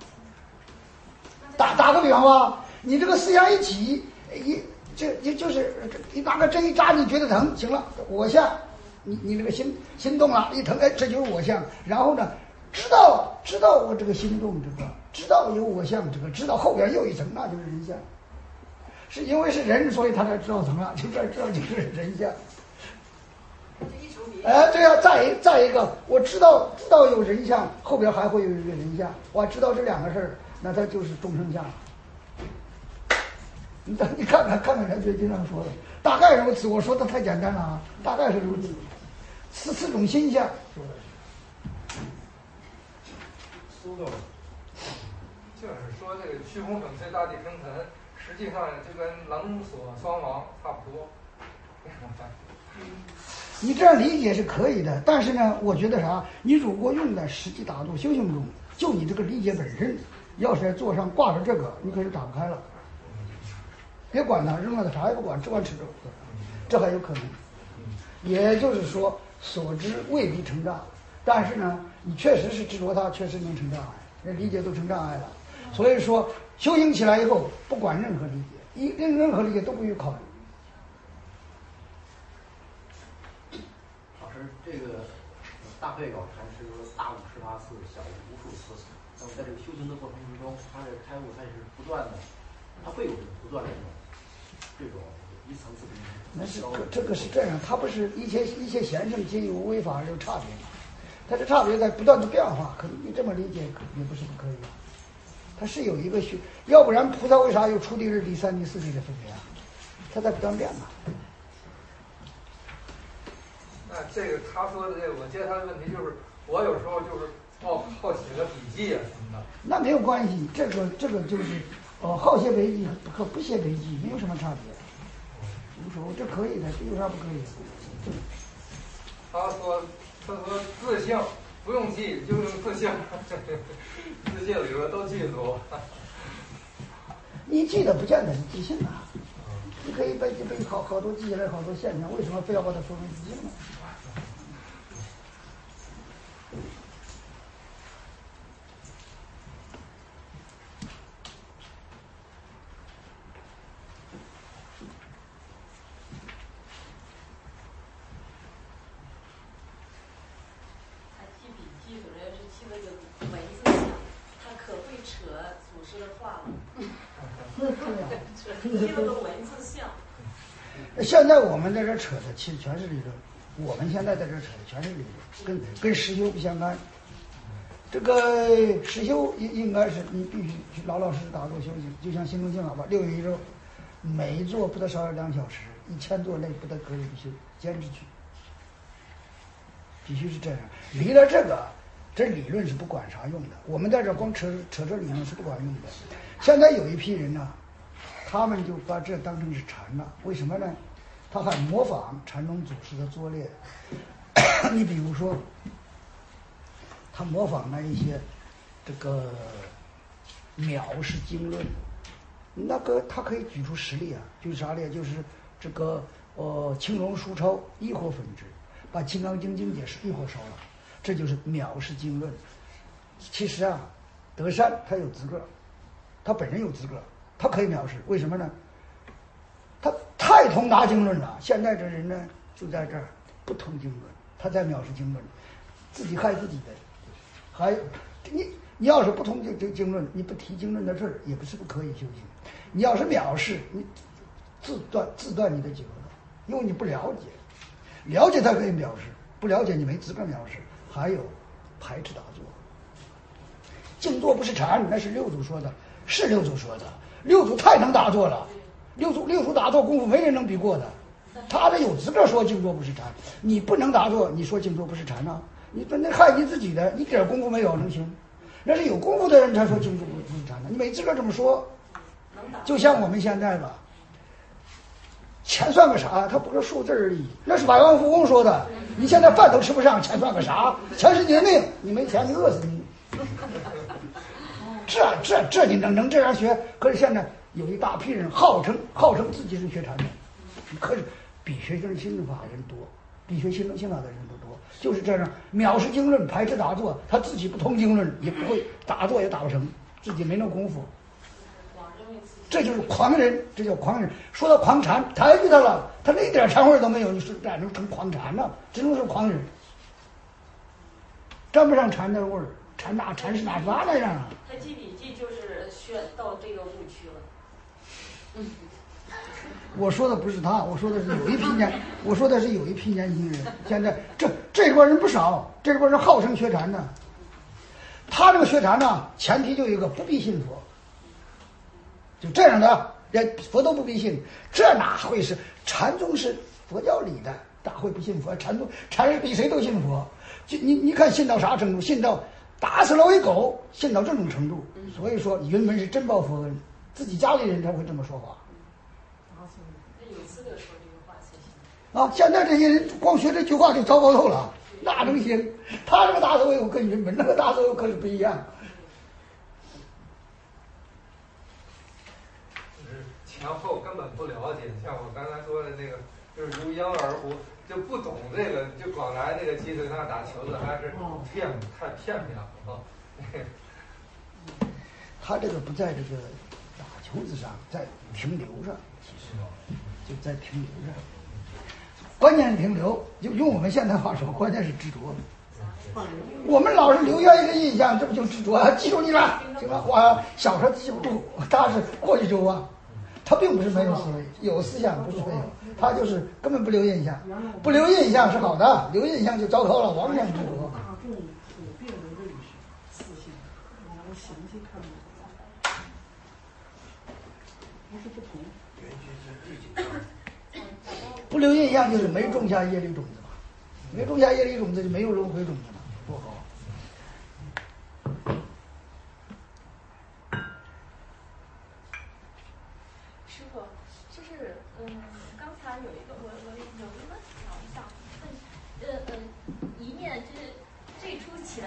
A: 打打个比方吧，你这个四相一起，一这就就是你拿个针一扎，你觉得疼，行了，我相，你你这个心心动了，一疼，哎，这就是我相。然后呢？知道知道我这个心动这个，知道有我相这个，知道后边又一层，那就是人相。是因为是人，所以他才知道层了，就这这就是人相。哎，对呀、啊，再一再一个，我知道知道有人相，后边还会有一个人相，我知道这两个事儿，那它就是众生相。你等你看看看看人家经常说的，大概如此。我说的太简单了啊，大概是如此。四四种心相说的。
E: 就是说这个虚空粉碎大地生尘，实际上就跟能所双亡差不多。
A: 你这样理解是可以的，但是呢，我觉得啥？你如果用在实际打坐修行中，就你这个理解本身，要是在座上挂着这个，你可是打不开了。别管它，扔了它啥也不管，吃完吃着，这还有可能。也就是说，所知未必成障。但是呢，你确实是执着它，确实能成障碍，那理解都成障碍了。所以说，修行起来以后，不管任何理解，一任任何理解都不予考虑。
H: 老师，这个大慧搞禅师说大悟十八次，小悟无数次。那么在这个修行的过程之中，他的开悟他也是不断的，他会有这种不断的这种这种一层次的。
A: 那是这个是这样，他不是一切一切贤圣皆有为法有差别吗？它这差别在不断的变化，可你这么理解也不是不可以。它是有一个虚，要不然菩萨为啥有初地、日地、三地、四地的分别啊？它在不断变嘛。
E: 那这个他说的这个，我接他的问题就是，我有时候就是好好写个笔记啊什么的。
A: 那没有关系，这个这个就是，哦，好写笔记和不写笔记没有什么差别，无所谓，这可以的，这有啥不可以的？
E: 他说。他说自性不用记，就用自信，自信里边都记住。
A: 你记得不见得是自信啊，你可以背背好好多记下来好多现象，为什么非要把它说成自信呢？现在我们在这扯的其实全是理论，我们现在在这扯的全是理论，跟跟实修不相干。这个实修应应该是你必须去老老实实打坐休息，就像新中性老吧，六月一周，每一坐不得少于两小时，一千坐内不得隔日不休，坚持去，必须是这样。离了这个，这理论是不管啥用的。我们在这光扯扯这理论是不管用的。现在有一批人呢、啊，他们就把这当成是禅了，为什么呢？他还模仿禅宗祖师的作练。你比如说，他模仿了一些这个藐视经论，那个他可以举出实例啊，举啥例？就是这个呃青龙书抄一火焚之，把《金刚经》经解释一火烧了，这就是藐视经论。其实啊，德善他有资格，他本人有资格，他可以藐视，为什么呢？他太通达经论了，现在这人呢就在这儿不通经论，他在藐视经论，自己害自己的。还有你你要是不通这这经论，你不提经论的事儿，也不是不可以修行。你要是藐视，你自断自断你的解脱，因为你不了解，了解才可以藐视，不了解你没资格藐视。还有排斥打坐，静坐不是禅，那是六祖说的，是六祖说的。六祖太能打坐了。六祖六祖打坐功夫没人能比过的，他这有资格说静坐不是禅，你不能打坐，你说静坐不是禅啊？你不能害你自己的，一点功夫没有能行？那是有功夫的人才说静坐不是禅的，你没资格这么说。就像我们现在吧，钱算个啥？它不是数字而已，那是百万富翁说的。你现在饭都吃不上，钱算个啥？钱是你的命，你没钱你饿死你。这这这你能能这样学？可是现在。有一大批人号称号称自己是学禅的，可是比学正心法人多，比学心正心法的人都多。就是这样，藐视经论，排斥打坐，他自己不通经论，也不会打坐，也打不成，自己没那功夫。这就是狂人，这叫狂人。说到狂禅，抬举他了，他那一点禅味都没有，你说咋能成狂禅呢？只能是狂人，沾不上禅的味儿。禅哪禅是哪啥那样啊？
L: 他记笔记就是选到这个误区了。
A: 我说的不是他，我说的是有一批年，我说的是有一批年轻人，现在这这波人不少，这波人号称学禅的，他这个学禅呢，前提就有一个不必信佛，就这样的，连佛都不必信，这哪会是禅宗是佛教里的，哪会不信佛？禅宗禅是比谁都信佛，就你你看信到啥程度？信到打死了为狗，信到这种程度。所以说云门是真报佛恩。自己家里人才会这么说话。
L: 有资格说这个话才行。
A: 啊，现在这些人光学这句话就糟糕透了，那能行？他这个大所有跟云门那个大所有可是不一样。
E: 就是前后根本不了解，像我刚才说的那个，就是如婴儿乎，就不懂这个，就光来那个鸡腿上打球子，还是骗太片面了啊。
A: 他这个不在这个打球子上，在停留上，其实就在停留上。关键是停留，就用我们现代话说，关键是执着。我们老是留下一个印象，这不就执着啊？记住你了，行吧？我小时候记不住，他是过去就忘。他并不是没有思维，有思想不是没有，他就是根本不留印象。不留印象是好的，留印象就糟糕了，完全执着。
D: 大众普遍的认识思想，然后详细看。
A: 不留印象就是没种下业力种子嘛，没种下业力种子就没有轮回种子嘛，多好。
M: 师傅，就是嗯，刚才有一个我我有一个问题想一下，问呃呃，一念就是这出棋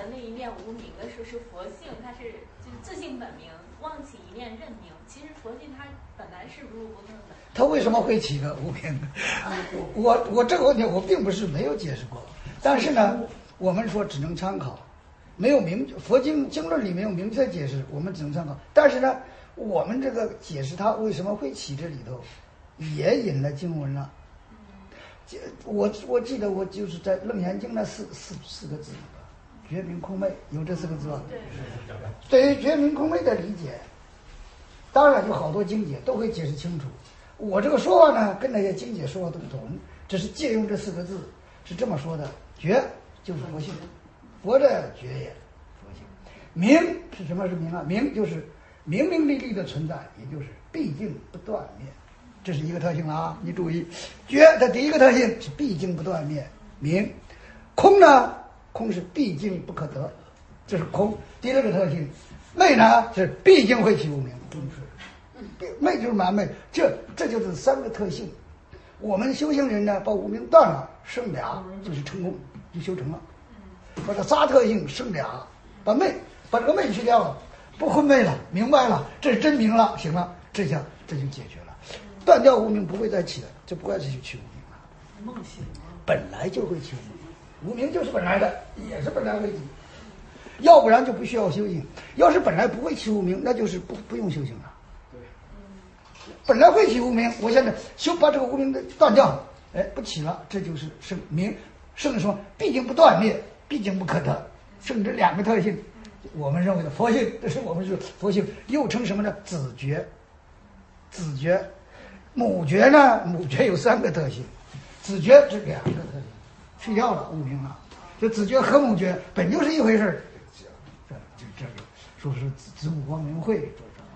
M: 的那一面无名的时候，是佛性，它是就是自性本名，忘起一念认名。其实佛性它本来是如如不动的。
A: 他为什么会起个无名？我我这个问题我并不是没有解释过，但是呢，我们说只能参考，没有明佛经经论里没有明确解释，我们只能参考。但是呢，我们这个解释它为什么会起这里头，也引了经文了。我我记得我就是在《楞严经》那四四四个字，觉明空昧，有这四个字吧？对。对于觉明空昧的理解，当然有好多经解都会解释清楚。我这个说法呢，跟那些经解说法都不同，只是借用这四个字，是这么说的：觉就是佛性，佛的觉也，佛性。明是什么是明啊？明就是明明历历的存在，也就是毕竟不断灭。这是一个特性了啊，你注意，觉的第一个特性是毕竟不断灭，明。空呢，空是毕竟不可得，这是空。第二个特性，昧呢是毕竟会起无明，昧就是满昧，这这就是三个特性。我们修行人呢，把无明断了，剩俩就是成功，就修成了。把这仨特性剩俩，把昧把这个昧去掉了，不混昧了，明白了，这是真明了，行了，这下这就解决了。断掉无明不会再起了，就不会再去起无明了。
D: 梦醒
A: 本来就会起无明，无明就是本来的，也是本来会起，要不然就不需要修行。要是本来不会起无明，那就是不不用修行了。
H: 对，
A: 本来会起无明，我现在修把这个无明的断掉，哎，不起了，这就是生明。圣说，毕竟不断灭，毕竟不可得，圣这两个特性，我们认为的佛性，这是我们是佛性，又称什么呢？子觉。子觉，母觉呢？母觉有三个特性，子觉这两个特性，去掉了无明了。这子觉和母觉本就是一回事儿，这这这个说是子子母光明会，说什么？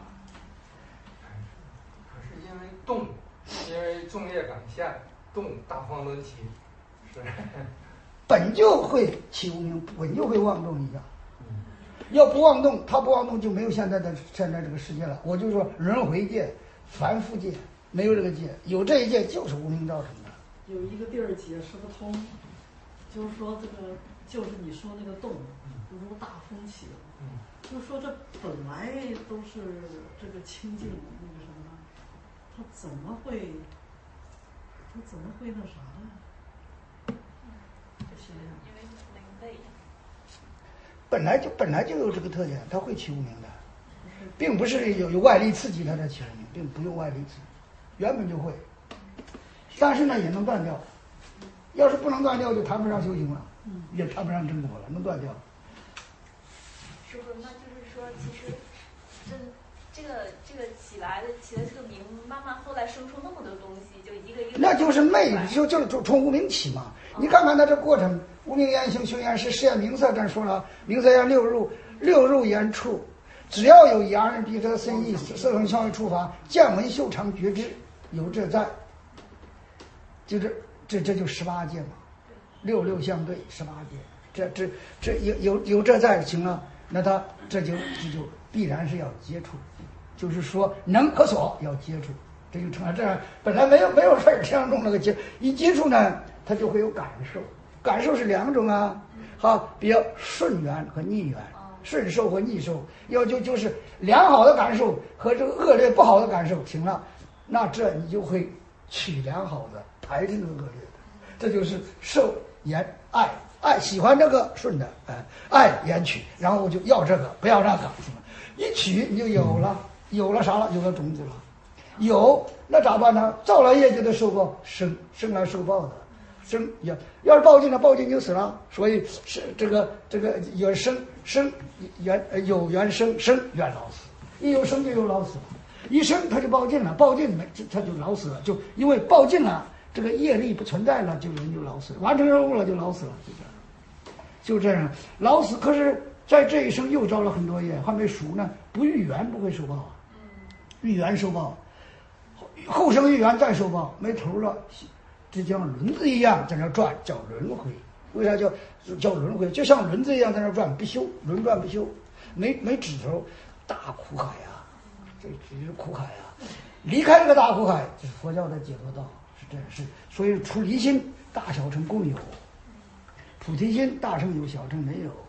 E: 它是因为动，因为众业感现，动大方轮起，是
A: 本就会起无明，本就会妄动一样。要不妄动，他不妄动就没有现在的现在这个世界了。我就说轮回界。凡夫界没有这个界，有这一界就是无明造成的。
D: 有一个地儿解释不通，就是说这个就是你说那个动，如大风起，嗯，就是说这本来都是这个清净那个什么，他怎么会，他怎么会那啥呢？就是
M: 因为灵位，
A: 本来就本来就有这个特点，他会起无明的。并不是有有外力刺激它的起无明，并不用外力刺激，原本就会。但是呢，也能断掉。要是不能断掉，就谈不上修行了，也谈不上正果了，能断掉。
M: 师傅，那就是说，其实这这个这个起来的起的这个名，慢慢后来生出那么多东西，就一个一个。
A: 那就是昧，就就是从无明起嘛。嗯、你看看它这过程，无明言行修言是实验名色，这说了，名色言六入，六入言处。只要有言人比这深意，色声香味触法，见闻嗅尝觉知，有这在，就这这这就十八界嘛，六六相对，十八界，这这这有有有这在行了，那他这就这就必然是要接触，就是说能和所要接触，这就成了这样。本来没有没有事儿，这样中那个接一接触呢，他就会有感受，感受是两种啊，好，比较顺缘和逆缘。顺受和逆受，要就就是良好的感受和这个恶劣不好的感受，行了，那这你就会取良好的，排斥这个恶劣的，这就是受言爱爱喜欢这个顺的，哎，爱言取，然后我就要这个，不要那个，行了，一取你就有了，有了啥了？有了种子了，有那咋办呢？造了业就得受报，生生来受报的。生要要是报尽了，报尽就死了。所以是这个这个有生生缘有缘生生缘老死，一有生就有老死了。一生他就报尽了，报尽没他就老死了，就因为报尽了，这个业力不存在了，就人就老死了，完成任务了就老死了，就这样，就这样老死。可是，在这一生又造了很多业，还没熟呢，不遇缘不会受报啊，遇缘受报，后生遇缘再受报，没头了。就像轮子一样在那转，叫轮回。为啥叫叫轮回？就像轮子一样在那转，不休，轮转不休，没没指头，大苦海啊！这只是苦海啊！离开这个大苦海，就是佛教的解脱道，是这样是。所以出离心，大小乘共有；菩提心，大乘有，小乘没有。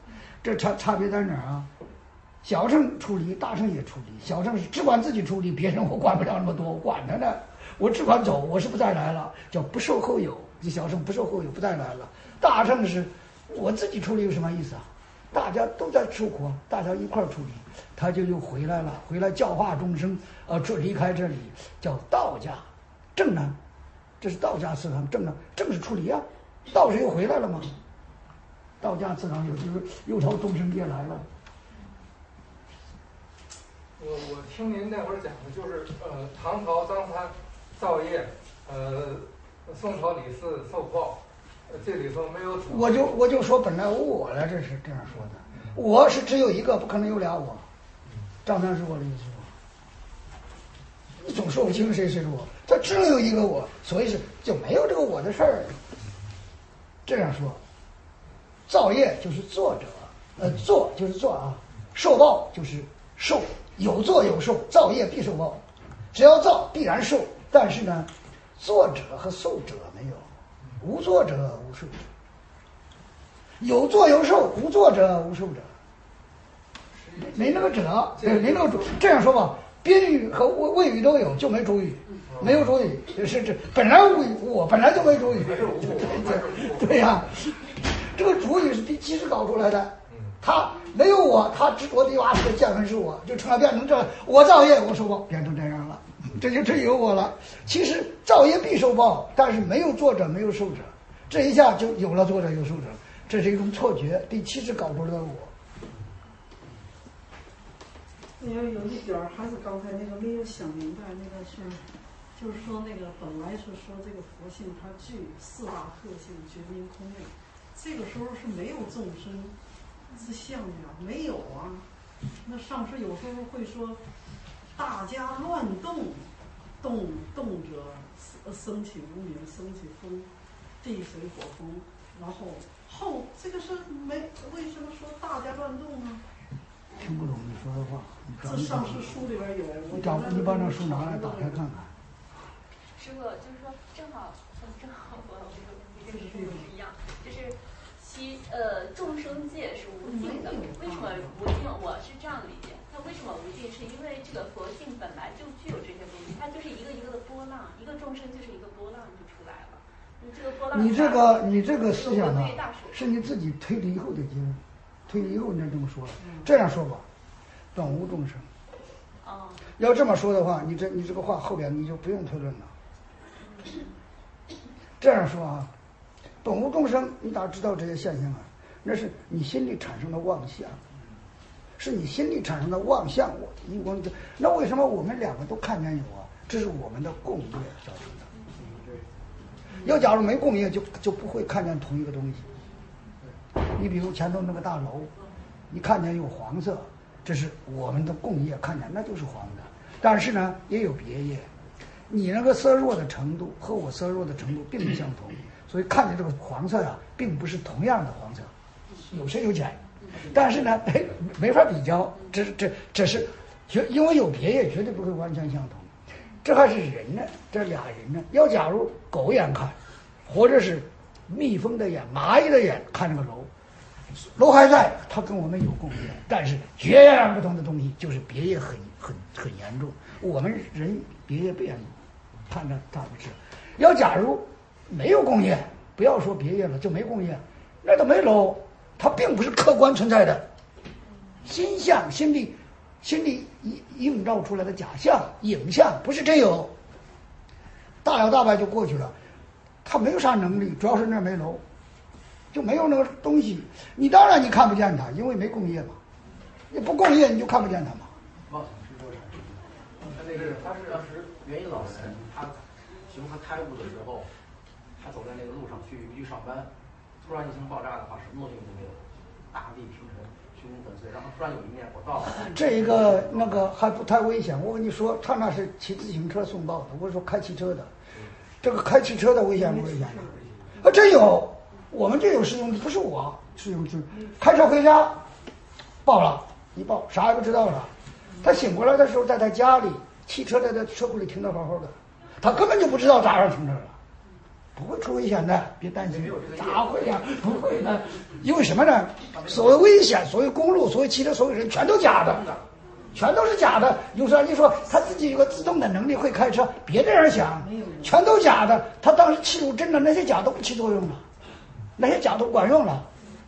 A: 这差差别在哪儿啊？小乘处理，大乘也处理。小乘是只管自己处理，别人我管不了那么多，我管他呢，我只管走，我是不再来了，叫不受后有。这小乘不受后有，不再来了。大乘是我自己处理有什么意思啊？大家都在受苦，大家一块儿处理，他就又回来了，回来教化众生，呃，这离开这里叫道家正呢，这是道家思想正呢，正是处理啊，道士又回来了嘛，道家思想有就是又朝众生界来了。
E: 我我听您那会儿讲的就是呃，唐朝张三造业，呃，宋朝李四受报。这里头没有主，
A: 我就我就说本来无我了，这是这样说的。我是只有一个，不可能有俩我。张三是我的意思吗？你总说不清谁谁是我，他只有一个我，所以是就没有这个我的事儿。这样说，造业就是作者，呃，作就是作啊，受报就是受，有作有受，造业必受报，只要造必然受。但是呢，作者和受者没有。无作者无受者，有作有受，无作者无受者，没那个者，对，没那个主。这样说吧，宾语和谓谓语都有，就没主语，没有主语，是这本来无我本来就没主语，对呀、啊，这个主语是第七识搞出来的，他没有我，他执着的哇，这个见分是我，就成了变成这我造业我受报，变成这样了。这就真有我了。其实造业必受报，但是没有作者，没有受者，这一下就有了作者，有受者，这是一种错觉。第七识搞出来的我。
D: 因为有一点还是刚才那个没有想明白，那个是，就是说那个本来是说这个佛性它具四大特性，觉明空昧，这个时候是没有众生之相的呀，没有啊。那上师有时候会说。大家乱动，动动者升起无名，升起风，地水火风，然后后这个是没为什么说大家乱动呢？
A: 听不懂你说的话。
D: 这上师书里边有，
A: 你找你把那书拿来打开看看。
M: 师傅就是说，正好正好我我这个问题跟师傅是一样，就是其呃众生界是无尽的，为什么无尽？我是这样理解。为什么无尽？是因为这个佛性本来就具有这些东西，它就是一个一个的波浪，一个众生就是一个波浪就出来了。你这个波浪，
A: 你这个你这个思想啊，是你自己推理以后的结论，推理以后你就这么说了。这样说吧，本无众生。
M: 哦。
A: 要这么说的话，你这你这个话后边你就不用推论了。这样说啊，本无众生，你咋知道这些现象啊？那是你心里产生的妄想。是你心里产生的妄象，我你我那为什么我们两个都看见有啊？这是我们的共业造成的。要假如没共业，就就不会看见同一个东西。你比如前头那个大楼，你看见有黄色，这是我们的共业看见，那就是黄的。但是呢，也有别业，你那个色弱的程度和我色弱的程度并不相同，所以看见这个黄色呀、啊，并不是同样的黄色，有深有浅。但是呢，哎，没法比较，这这这是，绝因为有别业，绝对不会完全相同。这还是人呢，这俩人呢，要假如狗眼看，或者是蜜蜂的眼、蚂蚁的眼看这个楼，楼还在，它跟我们有共业，但是截然不同的东西，就是别业很很很严重。我们人别业不严重，看着它不是。要假如没有共业，不要说别业了，就没共业，那都没楼。它并不是客观存在的，心象、心理、心理映照出来的假象、影像，不是真有。大摇大摆就过去了，它没有啥能力，主要是那儿没楼，就没有那个东西。你当然你看不见它，因为没共业嘛。你不共业，你就看不见它嘛。
H: 妄想是多产生。他那个他是当时元音老人，他形容他开悟的时候，他走在那个路上去去上班。突然一声爆炸的话，什么东西都没有，大地平沉，虚空粉碎，然后突然有一面火到了。
A: 这个那个还不太危险。我跟你说，他那是骑自行车送报的，我说开汽车的，这个开汽车的危险不危险？啊，真有，我们这有师兄弟，不是我师兄弟，开车回家，爆了，一爆啥也不知道了。他醒过来的时候，在他家里，汽车在他车库里停得好好的，他根本就不知道咋样停这了。 不会出危险的，别担心。咋会呀、啊？不会的，因为什么呢？所谓危险，所谓公路，所谓汽车，所有人全都假的，全都是假的。有时候你说他自己有个自动的能力会开车，别这样想，全都假的。他当时气入真的那些假都不起作用了，那些假都不管用了。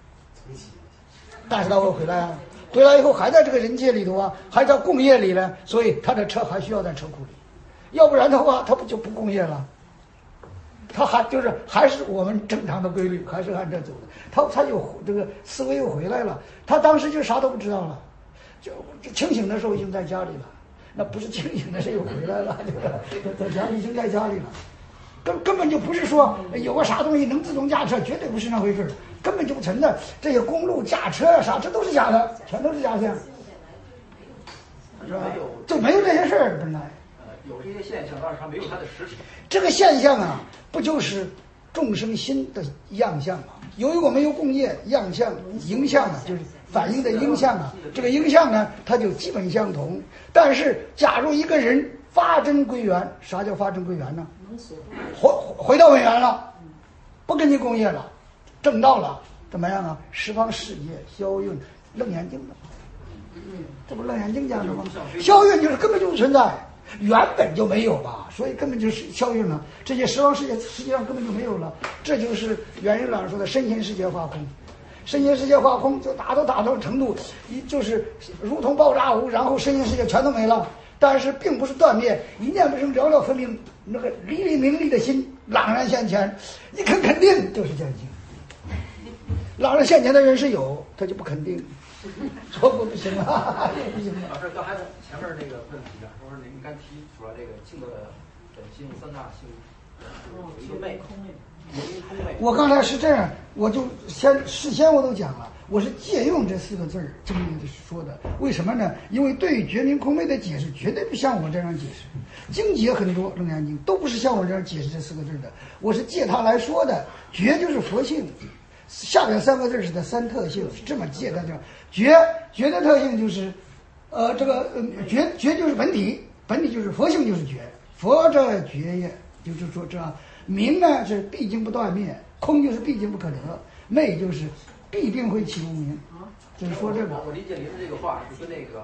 A: 但是他会回来啊，回来以后还在这个人界里头啊，还在工业里呢，所以他的车还需要在车库里，要不然的话他不就不工业了？他还就是还是我们正常的规律，还是按这走的。他他又这个思维又回来了。他当时就啥都不知道了，就清醒的时候已经在家里了，那不是清醒的时候又回来了，这个在家里已经在家里了，根根本就不是说有个啥东西能自动驾车，绝对不是那回事，根本就不存在。这些公路驾车啊啥，这都是假的，全都是假象，是吧？就没有这些事儿本来。
H: 有这些现象，但是它没有它的实体。
A: 这个现象啊，不就是众生心的样相吗？由于我们有共业样相、影像啊，就是反应的影像啊，这个影像呢，它就基本相同。但是，假如一个人发真归元，啥叫发真归元呢？回回到本源了，不跟你共业了，正道了，怎么样啊？十方世界消运，楞严经的，这不楞严经讲的吗？消运就是根本就不存在。原本就没有吧，所以根本就是消运了。这些十方世界实际上根本就没有了，这就是袁云老师说的身心世界化空。身心世界化空就达到达到程度，一就是如同爆炸物，然后身心世界全都没了。但是并不是断灭，一念不生，了了分明，那个离离明利的心朗然现前，一肯肯定就是见性。朗然现前的人是有，他就不肯定。说不不行了，不行了。
H: 老师，刚才前面那个问题啊，说是您刚提出来这个净的本心三大性，有一个昧，有一空昧。
A: 我刚才是这样，我就先事先我都讲了，我是借用这四个字儿这么说的。为什么呢？因为对于觉明空昧的解释，绝对不像我这样解释。经解很多，楞严经都不是像我这样解释这四个字的。我是借它来说的。觉就是佛性。下边三个字是的三特性，是这么借的，叫觉。觉的特性就是，呃，这个呃觉觉就是本体，本体就是佛性，就是觉。佛者觉也，就是说这明呢是毕竟不断灭，空就是毕竟不可得，昧就是必定会起无明。就是说这个。
H: 我理解您的这个话是跟那个，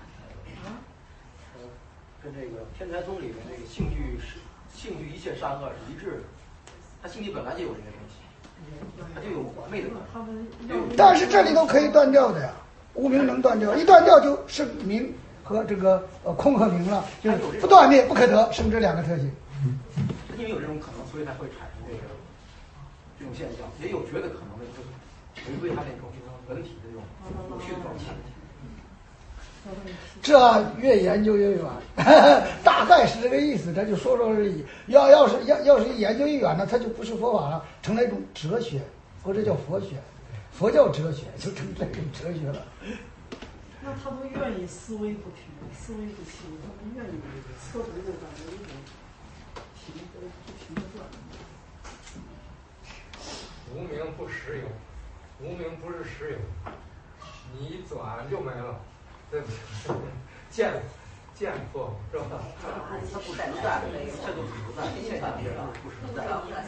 H: 呃，跟这个天台宗里面这个性具是性具一切善恶是一致的，他心里本来就有这个东西。它就有昧的可能，
A: 但是这里头可以断掉的呀，无明能断掉，一断掉就生明和这个呃空和明了，就是不断灭不可得，生这两个特性。
H: 因为有这种可能，所以才会产生这个这种现象，也有觉得可能的，就是回归它那种本体的这种有序的状态。
A: 这越研究越远，大概是这个意思。他就说说而已。要要是要要是研究越远呢，它就不是佛法了，成了一种哲学，或者叫佛学。佛教哲学就成这种哲学了。
D: 那他们愿意思维不停，思维不停，他们愿意测读这个一种停的不停的转。
E: 无名不实有，无名不是实有，你一转就没了。对不对？见见破是吧？
H: 它不实在，这都不实在，现象也不实在。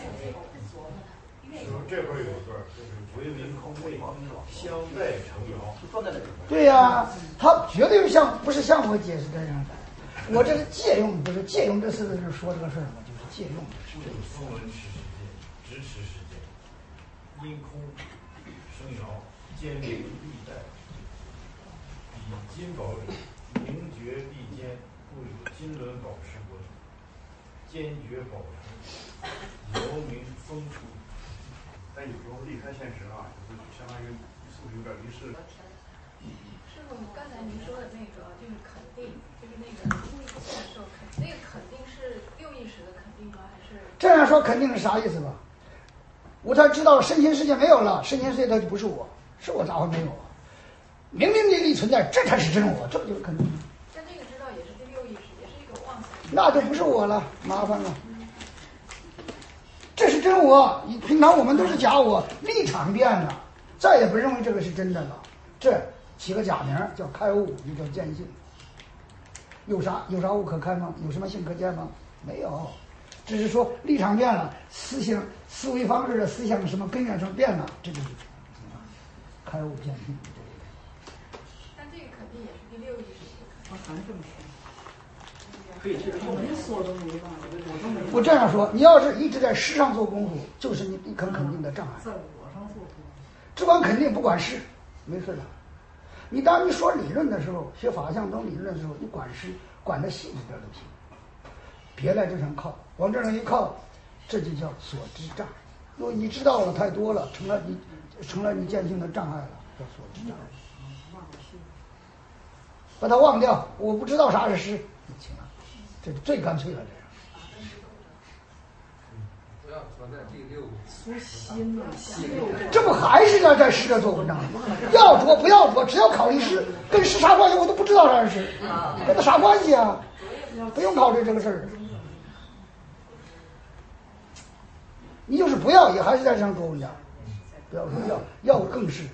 N: 这会儿有一段就是唯名空昧，相待成谣。
A: 对呀、啊，他绝对像不是像我解释这样的。我这是借用，不是借用这四个字说这个事儿嘛，就是借用。
N: 风闻持世界，执持世界，因空生谣，坚定必待。以金宝者，明觉必坚，故有金轮宝石国土，坚决保持，姚明风出。
C: 但有时候离开现实啊，就是相当于是不是有点离世了？
L: 师傅，刚才您说的那个就是肯定，就是那个经历现受肯，那个肯定是六意识的肯定吗？还是
A: 这样说肯定是啥意思吧？我才知道身心世界没有了，身心世界它就不是我，是我咋会没有啊？明明明里存在，这才是真我，这不就是肯定？
L: 但这个知道也是第六意识，也是一种妄想。
A: 那就不是我了，麻烦了。这是真我，平常我们都是假我，立场变了，再也不认为这个是真的了。这起个假名叫开悟，又叫见性。有啥有啥悟可开吗？有什么性可见吗？没有。 只是说立场变了，思想思维方式的思想什么根源上变了，这就是开悟见性。
L: 但这个肯定也是第六意识的肯定。
D: 我还这么说。
H: 可以接着
D: 我没说都没办法，我都没。
A: 我这样说，你要是一直在事上做功夫，就是你一肯肯定的障碍。
D: 在我上做功夫。
A: 只管肯定，不管事，没事的。你当你说理论的时候，学法相宗理论的时候，你管事管的细致点就行，别在这上靠，往这上一靠，这就叫所知障。如果你知道了太多了，成了你成了你见性的障碍了，叫所知障。把它忘掉，我不知道啥是实，就行了，这最干脆了这样。
E: 不要说在第六
D: 粗心呐，心六
A: 这不还是要在实着做文章吗？要着不要着，只要考虑实，跟实啥关系我都不知道啥是实，跟他啥关系啊？不用考虑这个事儿。你就是不要，也还是在这上做文章，不要说要，要更是。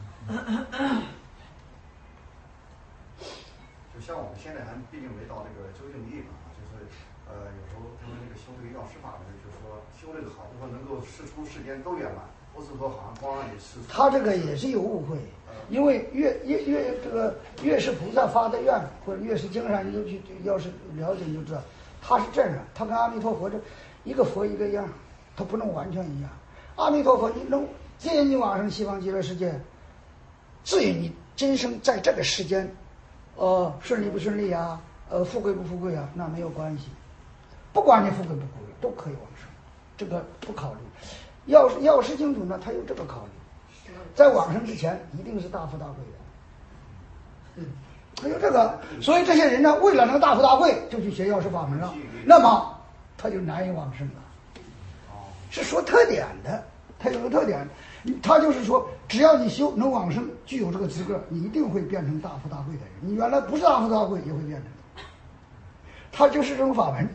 C: 就像我们现在还毕竟没到这个究竟地嘛，就是呃有时候他们那个修这个药师法的，就是说修这个好，就说能够事出世间都圆满，不是说好像光让你事出。
A: 他这个也是有误会，因为越越越这个越是菩萨发的愿，或者越是经上，你就去要是了解你就知道，他是这样，他跟阿弥陀佛这一个佛一个样，他不能完全一样。阿弥陀佛，你能接引你往生西方极乐世界，至于你今生在这个世间。呃，顺利不顺利啊？呃，富贵不富贵啊？那没有关系，不管你富贵不富贵，都可以往生，这个不考虑。药师药师净土呢，他有这个考虑，在往生之前一定是大富大贵的，嗯，他有这个，所以这些人呢，为了能大富大贵，就去学药师法门了，那么他就难以往生了。是说特点的，他有个特点。他就是说，只要你修能往生，具有这个资格，你一定会变成大富大贵的人。你原来不是大富大贵，也会变成。他就是这种法门。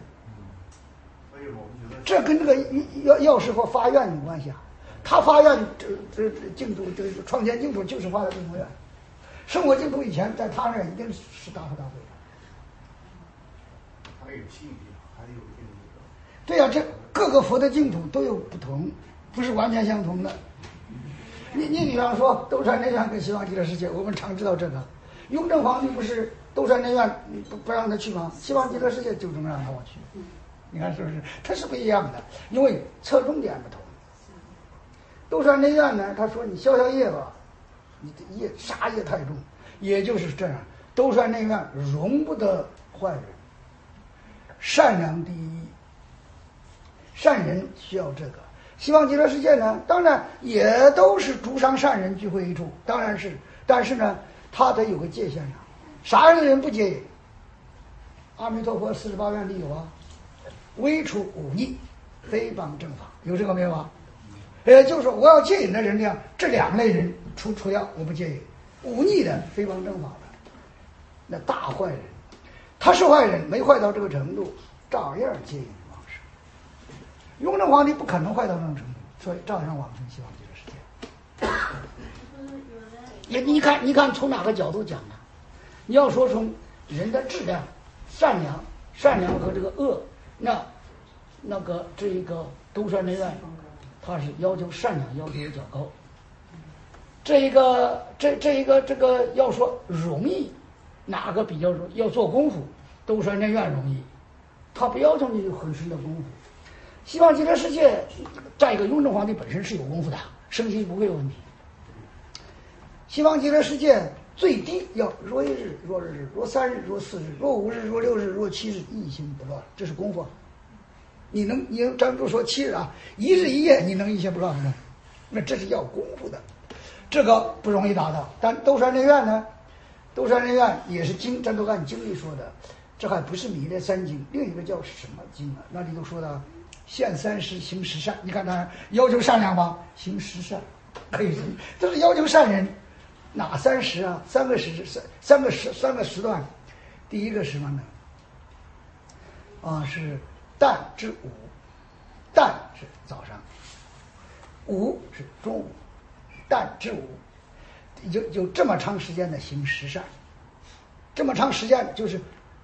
A: 这跟这个药药师佛发愿有关系啊。他发愿，这这这净土，这创建净土就是发的这种愿。生活净土以前，在他那儿一定是大富大贵的。
C: 他那有吸引力，还是有一定的。
A: 对呀、啊，这各个佛的净土都有不同，不是完全相同的。你你比方说兜率内院跟西方极乐世界，我们常知道这个。雍正皇帝不是兜率内院不不让他去吗？西方极乐世界就这么让他我去。你看是不是？它是不一样的，因为侧重点不同。兜率内院呢，他说你消消业吧，你的业杀业太重，也就是这样。兜率内院容不得坏人，善良第一，善人需要这个。西方极乐世界呢，当然也都是诸商善人聚会一处，当然是，但是呢，它得有个界限上，啥样的人不接引？阿弥陀佛四十八愿里有啊，唯除忤逆，非帮正法，有这个没有啊？呃，就是我要接引的人量，这两类人除除掉，我不接引。忤逆的、非帮正法的，那大坏人，他是坏人，没坏到这个程度，照样接引。雍正皇帝不可能坏到这种程度，所以照样往生西方极乐世界。也你看，你看从哪个角度讲呢？你要说从人的质量、善良、善良和这个恶，那那个这一个兜率内院，它是要求善良要求较高。这一个这这一个这个要说容易，哪个比较容易？要做功夫，兜率内院容易，他不要求你有很深的功夫。西方极乐世界，再一个雍正皇帝本身是有功夫的，生息不会有问题。西方极乐世界最低要若一日、若二日、若三日、若四日、若五日、若六日、若七日，一心不乱，这是功夫。你能，你能站住说七日啊，一日一夜你能一心不乱吗？那这是要功夫的，这个不容易达到。但兜率内院呢，兜率内院也是经，咱都按经里说的，这还不是弥勒三经，另一个叫什么经啊？那里头说的。现三十行十善，你看他要求善良吧，行十善，可以，这是要求善人。哪三十啊？三个时三三个时三个时段，第一个什么呢？啊，是旦至午，旦是早上，午是中午，旦至午，有有这么长时间的行十善，这么长时间就是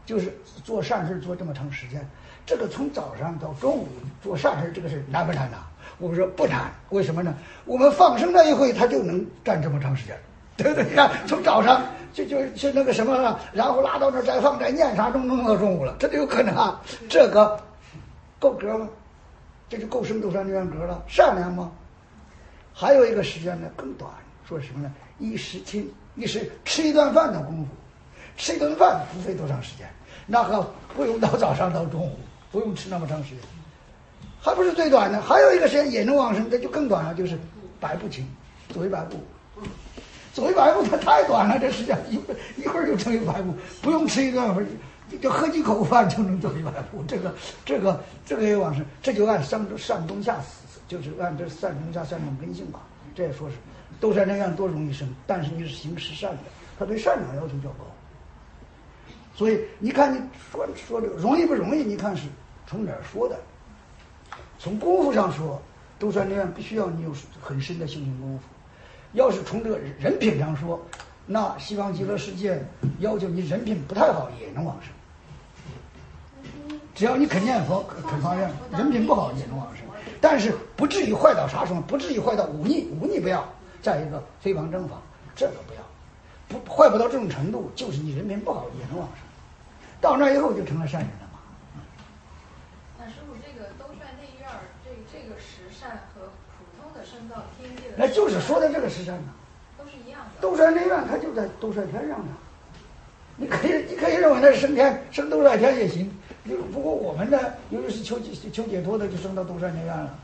A: 就是做善事做这么长时间，这个从早上到中午做善事这个事难不难呐？我们说不难，为什么呢？我们放生那一会他就能站这么长时间，对不对？你看从早上就就是那个什么了，然后拉到那儿再放再念啥，弄弄到中午了，这就有可能啊。这个够格吗？这就够生斗善这样格了，善良吗？还有一个时间呢更短，说什么呢？一时亲，一时吃一顿饭的功夫，吃一顿饭不费多长时间，那个不用到早上到中午，不用吃那么长时间，还不是最短的。还有一个时间也能往生，这就更短了，就是百步情，走一百步，走一百步它太短了，这时间一会一会儿就成一百步，不用吃一顿饭，就喝几口饭就能走一百步。这个这个这个也往生，这就按上上中下死，就是按这善中下三种根性吧。这也说是斗善良多容易生，但是你是行实善的，他对善良要求较高。所以你看你说说这个容易不容易？你看是从哪儿说的？从功夫上说，斗善良必须要你有很深的修行功夫。要是从这个人品上说，那西方极乐世界要求你人品不太好也能往生，只要你肯念佛肯发愿，人品不好也能往生，但是不至于坏到啥什么，不至于坏到忤逆，忤逆不要。再一个非帮正法，这个不要，不坏不到这种程度，就是你人品不好也能往生，到那以后就成了善人了嘛。
L: 那师傅，这个斗善内院这这个十善和普通的升到天界的，
A: 那就是说的这个十善呢，
L: 都是一样的。
A: 斗善内院它就在斗善天上呢，你可以你可以认为那是升天，升斗善天也行。不过我们呢，由于是求求解脱的，就升到斗善内院了。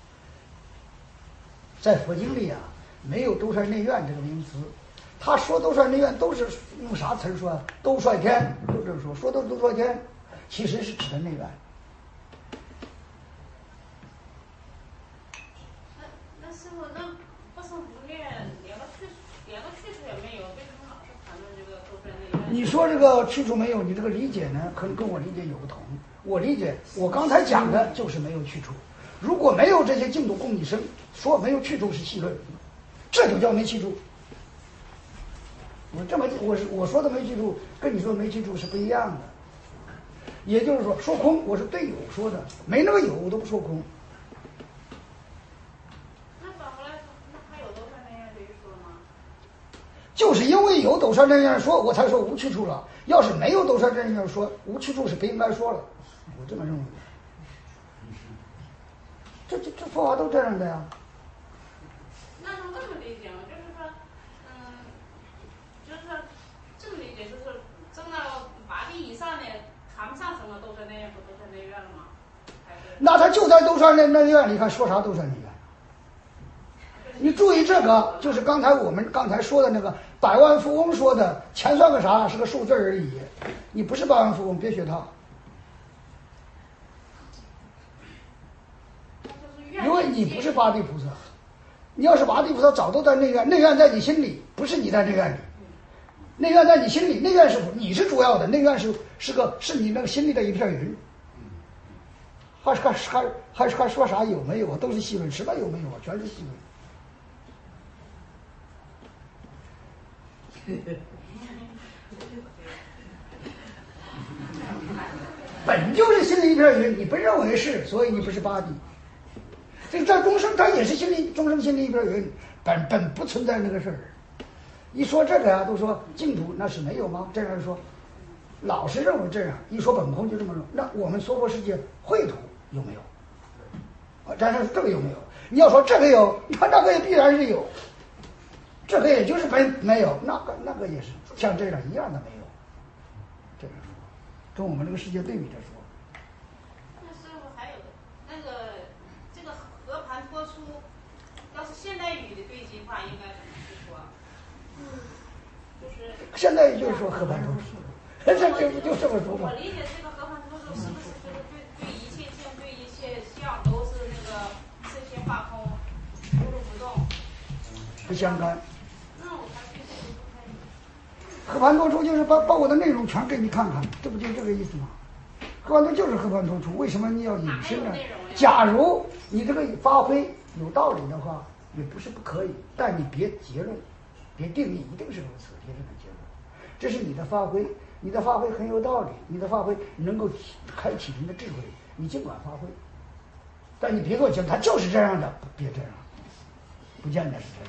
A: 在佛经里啊，没有斗善内院这个名词。他说斗善内院都是用啥词儿说？斗率天，就这么说，说都斗率天，其实是指的内院。
O: 那那师傅，那不生不灭，连个去连个去处也没有，为什么老是谈论这个斗善内院？
A: 你说这个去处没有，你这个理解呢，可能跟我理解有不同。我理解，我刚才讲的就是没有去处。如果没有这些净土供你生，说没有去处是戏论，这就叫没去处。我这么我是我说的没去处，跟你说没去处是不一样的。也就是说，说空我是对有说的，没那个有我都不说空。
O: 那反过来说，那还有斗善内院这一说吗？
A: 就是因为有斗善内院说，我才说无去处了。要是没有斗善内院说，无去处是不应该说了。我这么认为。这这这佛法都这样的呀。
O: 那能这么理解吗？就是说，嗯，就是说这么理解，就是升到八地以上的谈不上什么斗善内院和斗善内院了吗？还是？
A: 那他就在斗善内内院，你看说啥斗善内院？你注意这个，就是刚才我们刚才说的那个百万富翁说的，钱算个啥？是个数字而已。你不是百万富翁，别学他。因为你不是八地菩萨，你要是八地菩萨，早都在内院，内院在你心里，不是你在内院里。内院在你心里，内院是你是主要的，内院是是个是你那个心里的一片云。还还还还还说啥有没有啊？都是戏论，什么有没有啊？全是戏论。本就是心里一片云，你不认为是，所以你不是八地。这个在众生，他也是心里众生心里一片云，本本不存在那个事儿。一说这个呀、啊，都说净土那是没有吗？这样说，老是认为这样。一说本空就这么说。那我们娑婆世界秽土有没有？啊，咱说这个有没有？你要说这个有，那那个也必然是有。这个也就是本没有，那个那个也是像这样一样的没有。这样说，跟我们这个世界对比着说。
O: 那师傅还有那个这个和盘托出，要是现代语的对机话，应该怎么去说？嗯，就是
A: 现在就是说和盘托出，这这不就这么说吗？
O: 我理解这个和盘托出是不是就是对对一切境、对一切相都是那个身心化空，不入不动，
A: 不相干。
O: 那我才对这个不太。
A: 和盘托出就是把把我的内容全给你看看，这不就这个意思吗？和盘托就是和盘托出，为什么你要引申呢？假如你这个发挥有道理的话，也不是不可以，但你别结论，别定义，一定是如此，别这么结论。这是你的发挥， 你的发挥很有道理，你的发挥能够开启人的智慧，你尽管发挥。但你别给我讲，他就是这样的，别这样，不见得是这样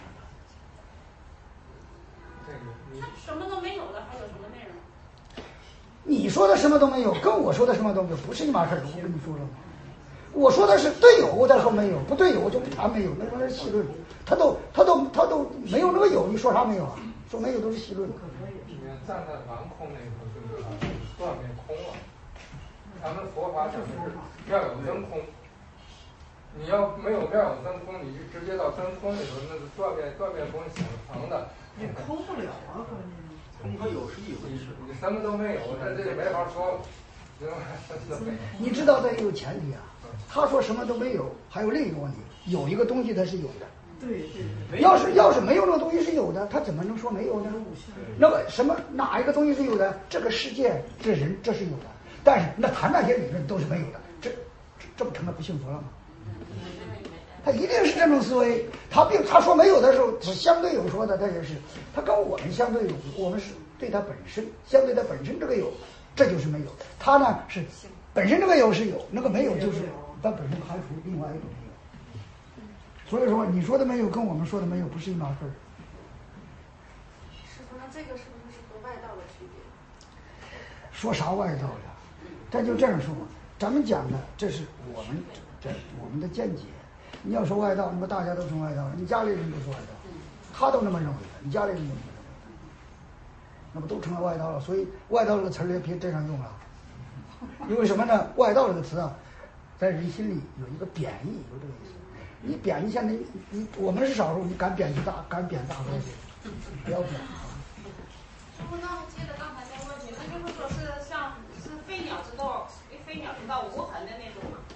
O: 他
A: 的。
O: 什么都没有的，还有什么内容？
A: 你说的什么都没有，跟我说的什么都没有，不是一码事儿。我跟你说了吗？我说的是对有，我再说没有；不对有，我就不谈没有。那都是戏论，他都他都他都没有那个有，你说啥没有啊？说没有都是戏论。
E: 你站在完空那一头就是断灭空了。咱们佛法讲的是妙有真空，你要没有妙有真空，你就直接到真空里头，那个断灭断灭空是显成的，
D: 也空不了啊！
H: 空和有是一回事，
E: 你什么都没有，那这就没法说了。
A: 你知道这有前提啊，他说什么都没有，还有另一个问题，有一个东西它是有的。
D: 对对。
A: 要是要是没有那个东西是有的，他怎么能说没有呢？那个什么哪一个东西是有的？这个世界这人这是有的，但是那谈那些理论都是没有的，这这这不成了不信佛了吗？他一定是这种思维，他并他说没有的时候，他相对有说的，他也是，他跟我们相对有，我们是对他本身相对他本身这个有，这就是没有。他呢是本身这个有是有，那个没有就是他本身排除另外一种没有。所以说你说的没有跟我们说的没有不是一码事儿。
B: 师傅，那这个是不是和外道的区别？
A: 说啥外道呀？这就这样说，咱们讲的这是我们这我们的见解。你要说外道，那么大家都成外道了，你家里人都是外道，他都那么认为的，你家里人都那么认为的，那么都成了外道了。所以外道这个词儿也别这样用了，因为什么呢？外道这个词啊，在人心里有一个贬义，有这个意思。你贬一下，你你我们是少数，你敢贬就大，敢贬大多数，不要贬。
O: 师傅，那接着刚才那个问题，那就是说是像是飞鸟之道，飞鸟之道无痕的那种吗？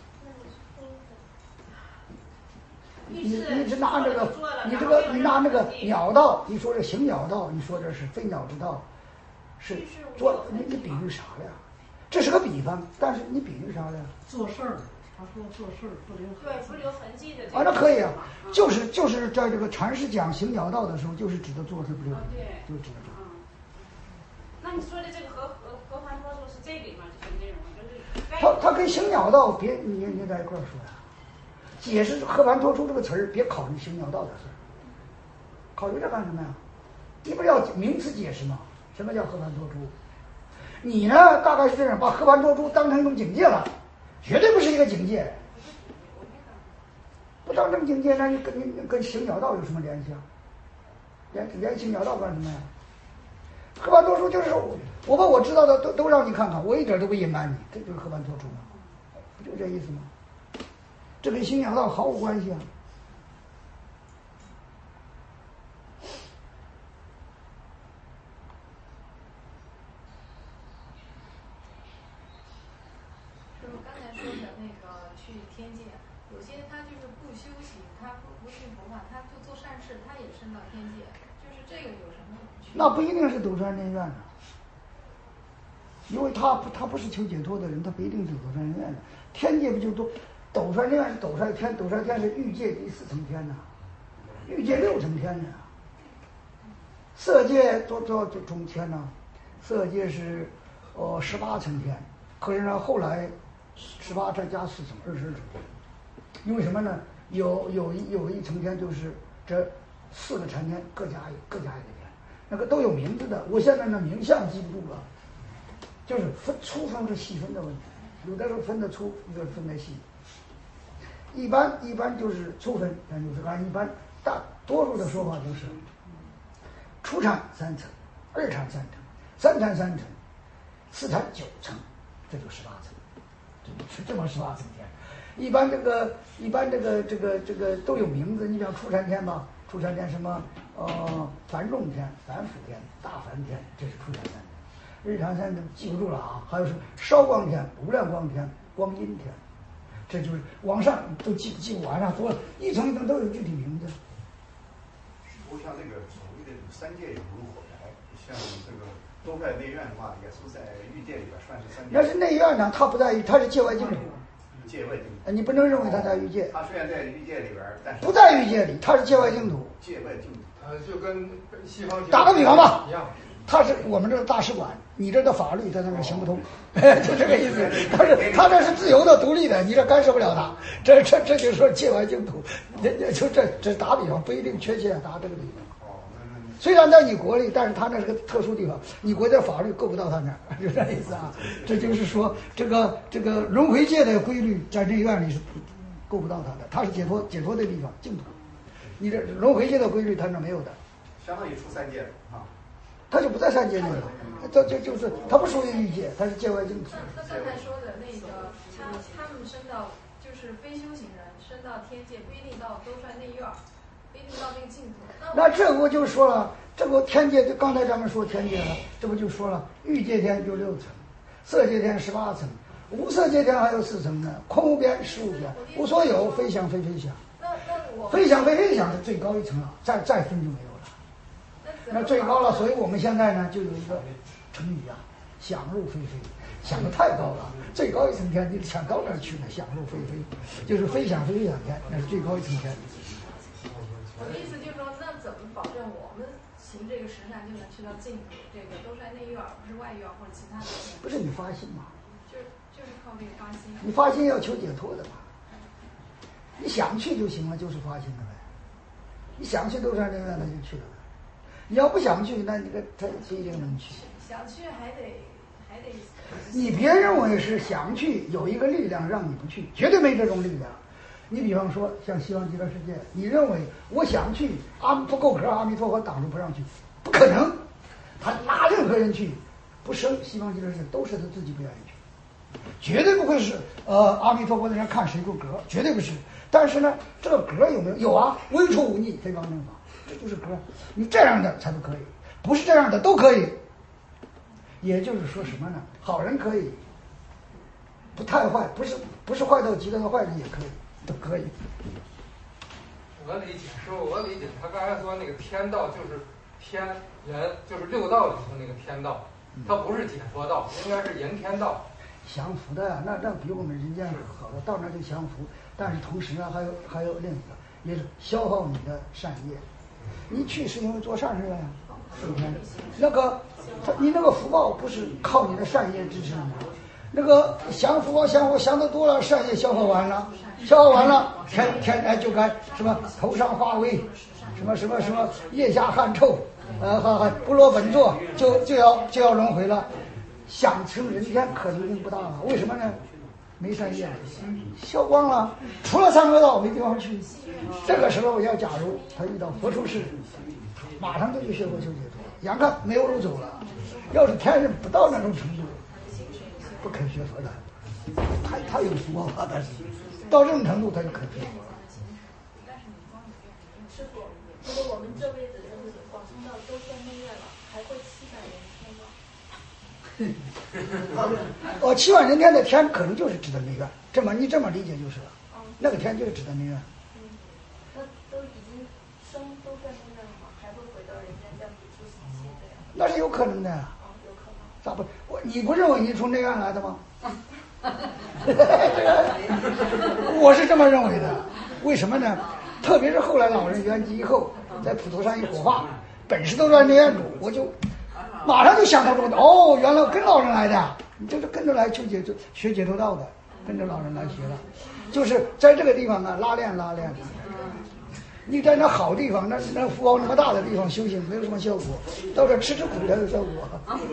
A: 你你是拿这个，你这个你拿那个鸟道，你说这行鸟道，你说这是飞鸟之道，是做你你比喻啥呀？这是个比方，但是你比喻啥呀？
D: 做事儿，他说做事儿不留
O: 对不留痕迹的。
A: 啊，那可以啊，就是就是在这个禅师讲行鸟道的时候，就是指的做事不留痕，就指的这个。
O: 那你说的这个和和和盘托出是这里面这个内容，就是
A: 他他跟行鸟道别你你在一块儿说呀。解释和盘托出这个词儿，别考虑行鸟道的事儿，考虑这干什么呀？你不是要名词解释吗？什么叫和盘托出？你呢，大概是这样，把和盘托出当成一种境界了，绝对不是一个境界。不当成境界，那你跟你跟行鸟道有什么联系啊？联联行鸟道干什么呀？和盘托出就是我把我知道的都都让你看看，我一点都不隐瞒你，这就是和盘托出吗？不就这意思吗？这跟行鸟道毫无关系啊！
L: 就是刚才说的那个去天界，有些他就是不修行，他不不信佛法，他就做善事，他也升到天界，就是这个有什么区别？
A: 那不一定是斗山念院的，因为他他不是求解脱的人，他不一定是斗山念院的。天界不就都？斗山天是斗山天，斗山天是欲界第四层天呐、啊，欲界六层天呢、啊，色界多多多重天呐、啊，色界是呃十八层天，可是呢后来十八再加四层，二十二层天，因为什么呢？有有一有一层天就是这四个禅天各加一各加一个天，那个都有名字的，我现在呢名相记不住了，就是分粗分和细分的问题，有的时候分得粗，有的分得细。一般一般就是粗分，那就是按一般大多数的说法就是初禅三层，二禅三层，三禅三层，四禅九层，这就十八层，这这么十八层天。一般这个一般这个这个这个都有名字，你比方初禅天吧，初禅天什么呃繁重天、繁辅天、大梵天，这是初禅三层。日禅三层记不住了啊，还有什么烧光天、无量光天、光阴天。这就是往上都记记不完了，多一层一层都有具体名字。
C: 不像那个所谓的三界有如火柴，像这个多派内院的话，也是在欲界里边算是三界。
A: 那是内院呢，它不在，它是界外净土。
C: 界外净土。
A: 你不能认为它在欲界。
C: 它虽然在欲界里边，但是
A: 不在欲界里，它是界外净土。
C: 界外净土。
E: 呃，就跟西方
A: 打个比方吧， 他是我们这个大使馆，你这的法律在那边行不通，就这个意思。他是他这是自由的、独立的，你这干涉不了他。这这这就是说界外净土，就这这打比方不一定确切打这个地方。虽然在你国里，但是他那是个特殊地方，你国家法律够不到他那儿，就这意思啊。这就是说，这个这个轮回界的规律在内院里是够不到他的，他是解脱解脱的地方，净土。你这轮回界的规律他那没有的，
C: 相当于出三界啊。
A: 他就不在三界内了，这这就是他不属于欲界，他是界外净土。
L: 那刚才说的那个，他他们升到就是非修行人升到天界，不一定到兜率内院，不一定到那个净土。
A: 那这我就说了，这个天界就刚才咱们说天界了，这不就说了，欲界天就六层，色界天十八层，无色界天还有四层呢，空无边十五边，无所有，非想非非想。
L: 那那我
A: 非想非非想是最高一层了，再再分就没有了。那最高了，所以我们现在呢就有一个成语啊，想入非非，想的太高了，最高一层天你想到哪儿去呢？想入非非，就是非想非非想天，那是最高一层天。
L: 我的意思就是说，那怎么保证我们行这个十善就能去到净土？这个兜率内院，不是外院或者其他的？
A: 不是你发心吗？
L: 就就是靠这个发心。
A: 你发心要求解脱的嘛，你想去就行了，就是发心的呗。你想去兜率内院，那就去了。你要不想去，那你个他不一定能去。
L: 想去还得还得。
A: 你别认为是想去有一个力量让你不去，绝对没这种力量。你比方说像西方极乐世界，你认为我想去，阿不够格，阿弥陀佛挡住不让去，不可能。他拉任何人去，不生西方极乐世界都是他自己不愿意去，绝对不会是呃阿弥陀佛在那看谁够格，绝对不是。但是呢，这个格有没有？有啊，微出无逆，非方正法，这就是格。你这样的才不可以，不是这样的都可以。也就是说什么呢？好人可以，不太坏，不是不是坏到极端的坏人也可以。都可以。
E: 我理解，师傅，我理解，他刚才说那个天道就是天人，就是六道里头那个天道，它不是解脱道，应该是人天道。
A: 降伏的呀，那那比我们人间好的，到那就降伏，但是同时呢，还有还有另一个，也是消耗你的善业。你去是因为做善事了呀，首先，那个他你那个福报不是靠你的善业支持的吗？那个降福报降福降的多了，善业消耗完了，消耗完了，天天哎就该什么头上化为什么什么什么腋下汗臭，呃还还不落本座，就就要就要轮回了。想成人天可能性不大了，为什么呢？没善业，消光了，除了三恶道没地方去。这个时候要假如他遇到佛出世，马上就去学佛修解脱，眼看没有路走了。要是天人不到那种程度，不肯学佛的，他他有福报，但是到这种程度他就肯学佛了。
M: 师傅，如果我们这辈子就是往生到兜率内院了，还会七百人天吗？
A: 哦，七万人天的天可能就是指的内院，这么你这么理解就是了。那个天就是指的内院。
M: 嗯，那都已经生兜率内院了吗？还会回到人间再补出习气这样？
A: 那是有可能的。
M: 哦，有可能。
A: 咋不？我你不认为你从内院来的吗？我是这么认为的。为什么呢？特别是后来老人圆寂以后，在普陀山一火化，本是都在内院主，我就马上就想到这个，哦，原来我跟老人来的，你就是跟着来求解脱学解脱道的，跟着老人来学了，就是在这个地方呢拉练拉练。你在那好地方，那那福报那么大的地方修行没有什么效果，到这吃吃苦才有效果。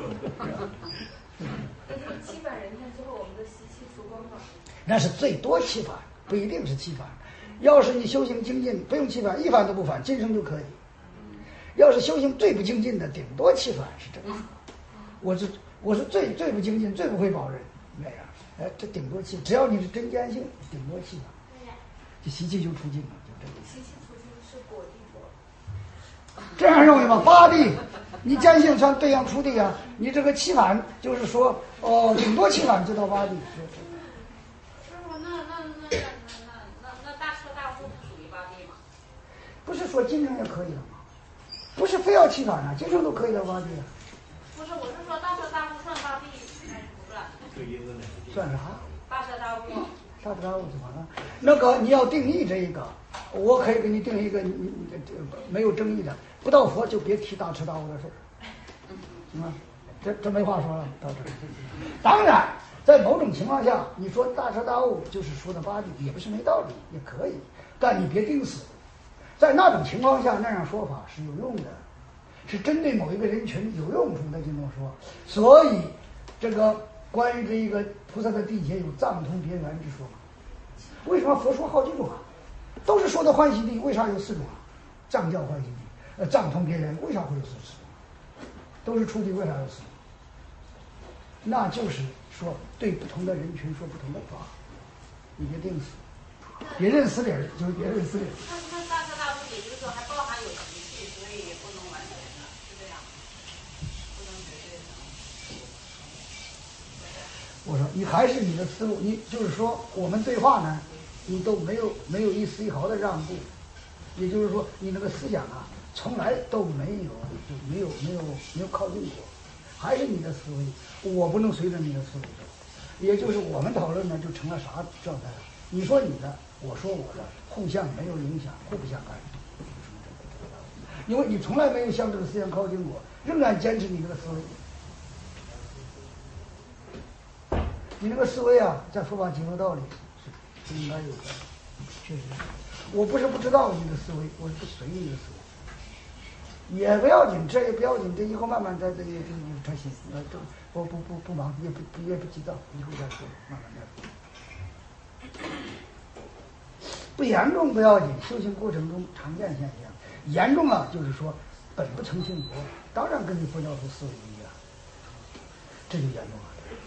M: 那就是七百人天之后，我们的习气除光了。
A: 那是最多七反，不一定是七反。要是你修行精进，不用七反，一反都不反，今生就可以。要是修行最不精进的，顶多七反是这样。我是我是最最不精进、最不会保人那样，哎，这顶多七，只要你是真坚信，顶多七反，这习气就出尽了，就这个。
M: 习气出尽是果地果。
A: 这样认为吗？八地，你坚信算对应出地啊？你这个七反就是说，哦，顶多七反就到八地。
O: 师傅，那那那那那那那大彻大悟不属于八地吗？
A: 不是说今生也可以了吗？不是非要七反啊，今生都可以到八地啊。
O: 不是，我是说大彻大悟算八地还是不算？
A: 算啥？
O: 大彻大悟。
A: 大彻大悟怎么了？那个你要定义这一个，我可以给你定一个，你你这没有争议的，不到佛就别提大彻大悟的事儿。 啊，这这没话说了，到这儿。当然，在某种情况下，你说大彻大悟就是说的八地，也不是没道理，也可以，但你别定死。在那种情况下，那样说法是有用的，是针对某一个人群有用处的这种说。所以，这个关于这一个菩萨的地界有藏通别圆之说嘛。为什么佛说好几种啊？都是说的欢喜地，为啥有四种啊？藏教欢喜地，呃，藏通别圆为啥会有四种？都是出地，为啥有四种？那就是说对不同的人群说不同的话，你别定死，别认死理儿，就是别认死理儿。
O: 那那大彻大悟也就是说还包含有习气，所以也不能完全的，是这样，不能绝对的。
A: 我说你还是你的思路，你就是说我们对话呢，你都没有没有一丝一毫的让步，也就是说你那个思想啊，从来都没有就没有没有没有靠近过，还是你的思维，我不能随着你的思维走，也就是我们讨论呢就成了啥状态了？你说你的，我说我的，互相没有影响，互不相干，因为你从来没有向这个思想靠近过，仍然坚持你这个思维。你那个思维啊，在佛法解脱道里是是应该有的，确实。我不是不知道你的思维，我是不随你的思维，也不要紧，这也不要紧，这以后慢慢再这这这才行。呃，这不不不不忙，也不也不急躁，以后再说，慢慢再说。不严重不要紧，修行过程中常见现象。严重了就是说本不成信佛，当然跟你佛教徒思维不一样，这就严重了。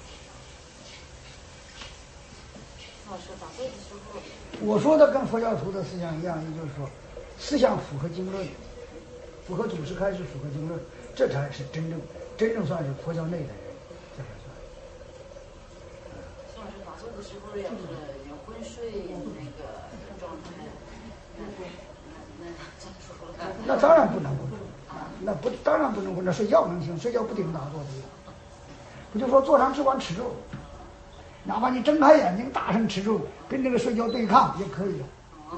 B: 老师打对的时候，
A: 我说的跟佛教徒的思想一样，也就是说，思想符合经论，符合祖师开示，符合经论，这才是真正真正算是佛教内的人，这才算。
B: 像是打坐的时候，要是有昏睡那个状态，那那那这说了，
A: 那当然不能不那不当然不能不能睡觉能行，睡觉不顶打坐的。不就说坐上只管持咒，哪怕你睁开眼睛大声持咒，跟这个睡觉对抗也可以的。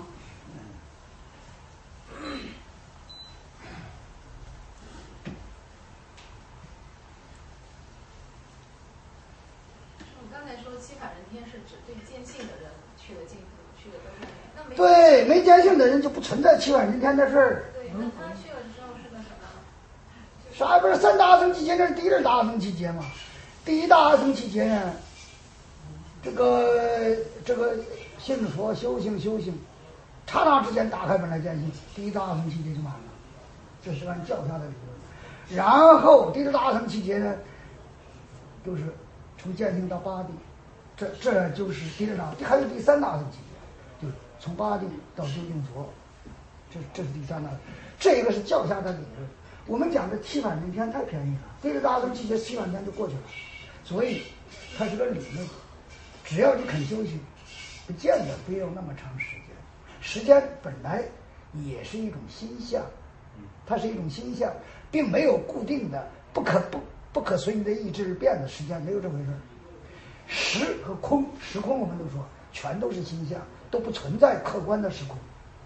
L: 我刚才说七法人天是指对见性的人去的净土，去的都是那没
A: 对，没见性的人就不存在七法人天的事儿。
L: 对，那他去了之后是个什么？
A: 啥不是三大阿僧祇劫？这是第二大阿僧祇劫嘛？第一大阿僧祇劫呢，这个这个信佛修行修行，刹那之间打开本来见性，第一大阿僧祇劫就满了，这是按教下的理论。然后第二大阿僧祇劫呢，就是从见性到八地，这这就是第二大，还有第三大阿僧祇劫，就是从八地到究竟佛，这这是第三大，这个是教下的理论。我们讲的七反人天太便宜了，第二大阿僧祇劫七反天就过去了，所以它是个理论。只要你肯修行，不见得非要那么长时间。时间本来也是一种心象，它是一种心象，并没有固定的、不可不不可随你的意志而变的时间，没有这回事。时和空，时空我们都说全都是心象，都不存在客观的时空。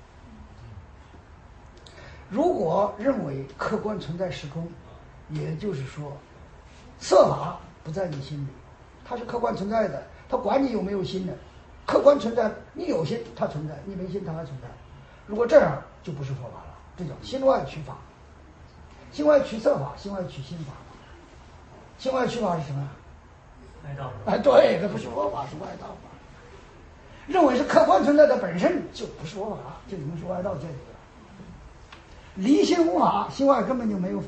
A: 如果认为客观存在时空，也就是说，色法不在你心里，它是客观存在的，它管你有没有心的，客观存在，你有心它存在，你没心它还存在。如果这样就不是佛法了，这叫心外取法，心外取色法，心外取心法。心外取法是什么？
I: 外道。
A: 哎，对，这不是佛法，是外道法。认为是客观存在的本身就不是佛法，就已经是外道见解了。离心无法，心外根本就没有法。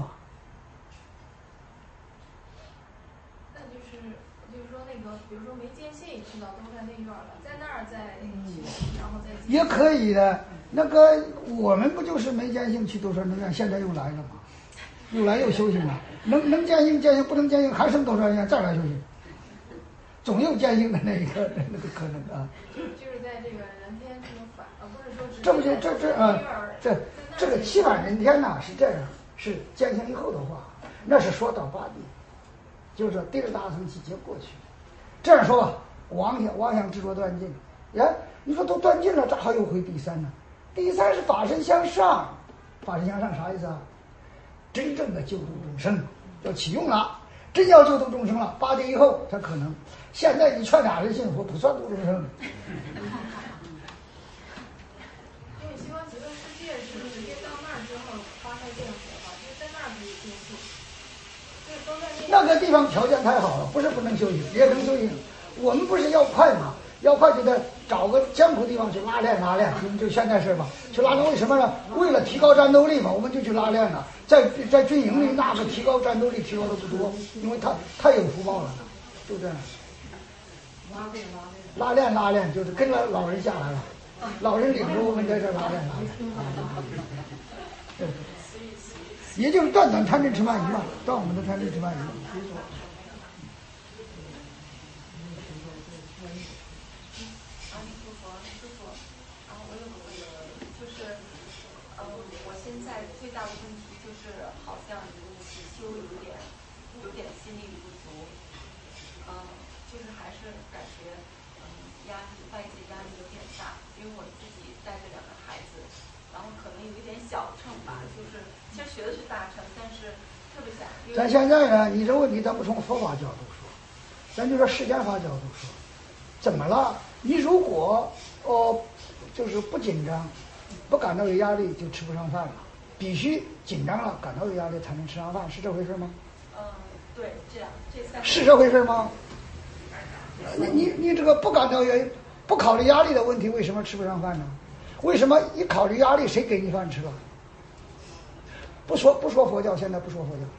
L: 那就是就是说那个，比如说没见性去到兜山内院了，在那儿再去，然后再
A: 也可以的。那个我们不就是没见性去兜山内院，现在又来了吗？又来又修行了，能能见性见性，不能见性还剩兜山内院再来修行，总有见性的那个那个可能啊。
L: 就是在这个人天这种反，而不是说只
A: 这不就这这啊这这个七反人天呐、啊、是这样，是见性以后的话，那是说到八地，就是说第二大阿僧祇劫过去。这样说吧，妄想妄想执着断尽，呀，你说都断尽了，咋还又回第三呢？第三是法身向上，法身向上啥意思啊？真正的救度众生， 要启用了，真要救度众生了，八劫以后他可能。现在你劝俩人信佛不算度众生。
L: 因为西方极乐世界是直接到那儿之后发在这种佛法，就是在那儿可以接触，就是都在
A: 那个地方条件太好了，不是不能修行，也能修行。我们不是要快吗？要快就得找个艰苦地方去拉练拉练，就就现在是吧？去拉练为什么呢？为了提高战斗力嘛，我们就去拉练了。在在军营里，那个提高战斗力提高的不多，因为他太有福报了，就这样。
D: 拉练拉练，
A: 拉练拉练，就是跟着老人下来了，老人领着我们在这拉练拉练。对，也就是断断贪嗔痴慢疑嘛，断我们的贪嗔痴慢疑。咱现在呢，你这问题咱不从佛法角度说，咱就说世间法角度说，怎么了？你如果哦，就是不紧张，不感到有压力，就吃不上饭了。必须紧张了，感到有压力才能吃上饭，是这回事吗？
M: 嗯，对，这样这三
A: 是这回事吗？你你你这个不感到有不考虑压力的问题，为什么吃不上饭呢？为什么一考虑压力，谁给你饭吃了？不说不说佛教，现在不说佛教。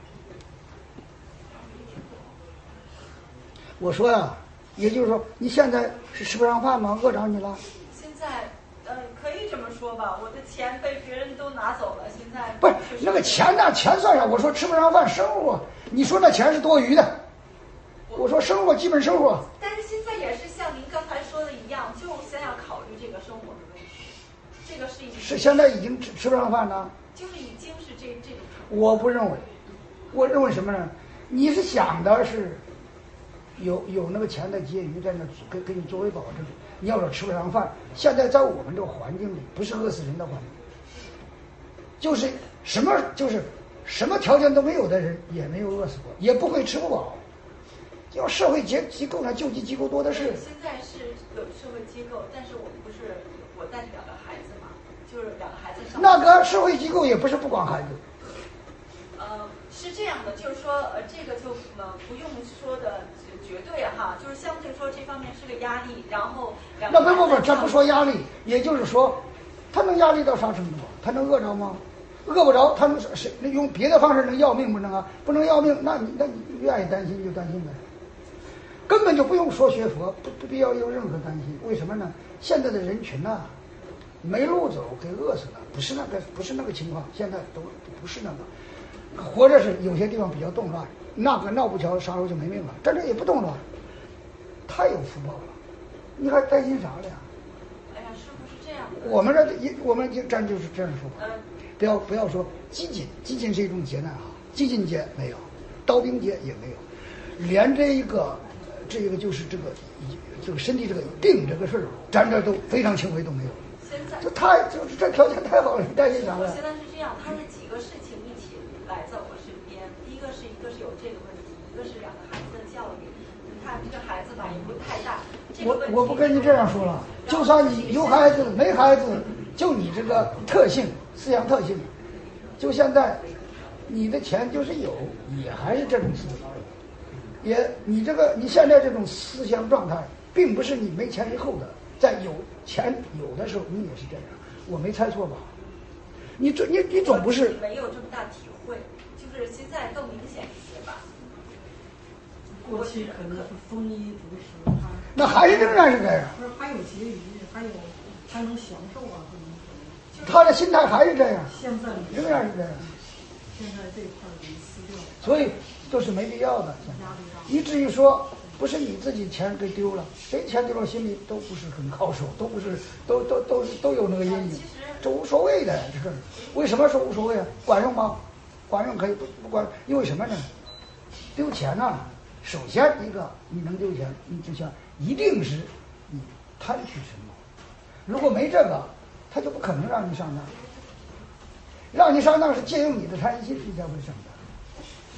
A: 我说呀、啊，也就是说，你现在是吃不上饭吗？饿着你了？
M: 现在，呃，可以这么说吧，我的钱被别人都拿走了，现在
A: 不是那个钱呢？钱算上，我说吃不上饭，生活，你说那钱是多余的。我说生活，基本生活。
M: 但是现在也是像您刚才说的一样，就先要考虑这个生活的问题，这个是已经
A: 是现在已经吃吃不上饭了。
M: 就是已经是这这种。
A: 我不认为，我认为什么呢？你是想的是。有有那个钱的结余在那给给你作为保证，你要说吃不上饭，现在在我们这个环境里，不是饿死人的环境，就是什么就是什么条件都没有的人也没有饿死过，也不会吃不饱。要社会结机构呢，救济机构多的是。
M: 现在是有社会机构，但是我们不是我带着两个孩子嘛，就是两个孩子上。
A: 那个社会机构也不是不管孩子。
M: 呃，是这样的，就是说呃，这个就呃不用说的。绝对哈，就是相对说这方面是个压力，然后
A: 那不不不，这不说压力，也就是说，他能压力到啥程度？他能饿着吗？饿不着，他能是用别的方式能要命不能啊？不能要命，那你那你愿意担心就担心呗，根本就不用说学佛，不不必要有任何担心。为什么呢？现在的人群呐、啊，没路走，给饿死了，不是那个不是那个情况，现在都不是那个，活着是有些地方比较动乱。那个闹不巧，啥时候就没命了。这这也不动乱，太有福报了，你还担心啥了呀？
M: 哎呀，是不是这样的？
A: 我们这一我们就咱就是这样说吧，不要不要说激进，激进是一种劫难啊，激进劫没有，刀兵劫也没有，连这一个这个就是这个这个身体这个病这个事儿，咱这都非常轻微都没有。
M: 现在
A: 这太就是这条件太好了，你担心啥了？
M: 现在是这样，他是几个事情一起来在我身边。第一个是一个是有这个问题，一个是两个孩子的教育。你看这个孩子吧也不太大，这个问题
A: 我我不跟你这样说了，就算你有孩子没孩子，就你这个特性思想特性，就现在你的钱就是有，也还是这种思想，也你这个你现在这种思想状态，并不是你没钱以后的，在有钱有的时候你也是这样，我没猜错吧？你这你你总不是
M: 没有这么大体会，就是现在更明显一些吧。
D: 过去可能是丰衣足食，
A: 那还是仍然是这样。
D: 不是还有结余，还有还能享受啊，不能说。
A: 他的心态还是这样。
D: 现在
A: 仍然是这样。
D: 现在这块给撕掉。
A: 所以就是没必要的。以至于说，不是你自己钱给丢了，谁钱丢了心里都不是很靠手，都不是都都都都有那个阴影，这无所谓的这个。为什么说无所谓啊？管用吗？管用可以，不不管，因为什么呢？丢钱呢、啊？首先一个，你能丢钱，你就想一定是你贪取什么，如果没这个，他就不可能让你上当。让你上当是借用你的贪心，你才会上当。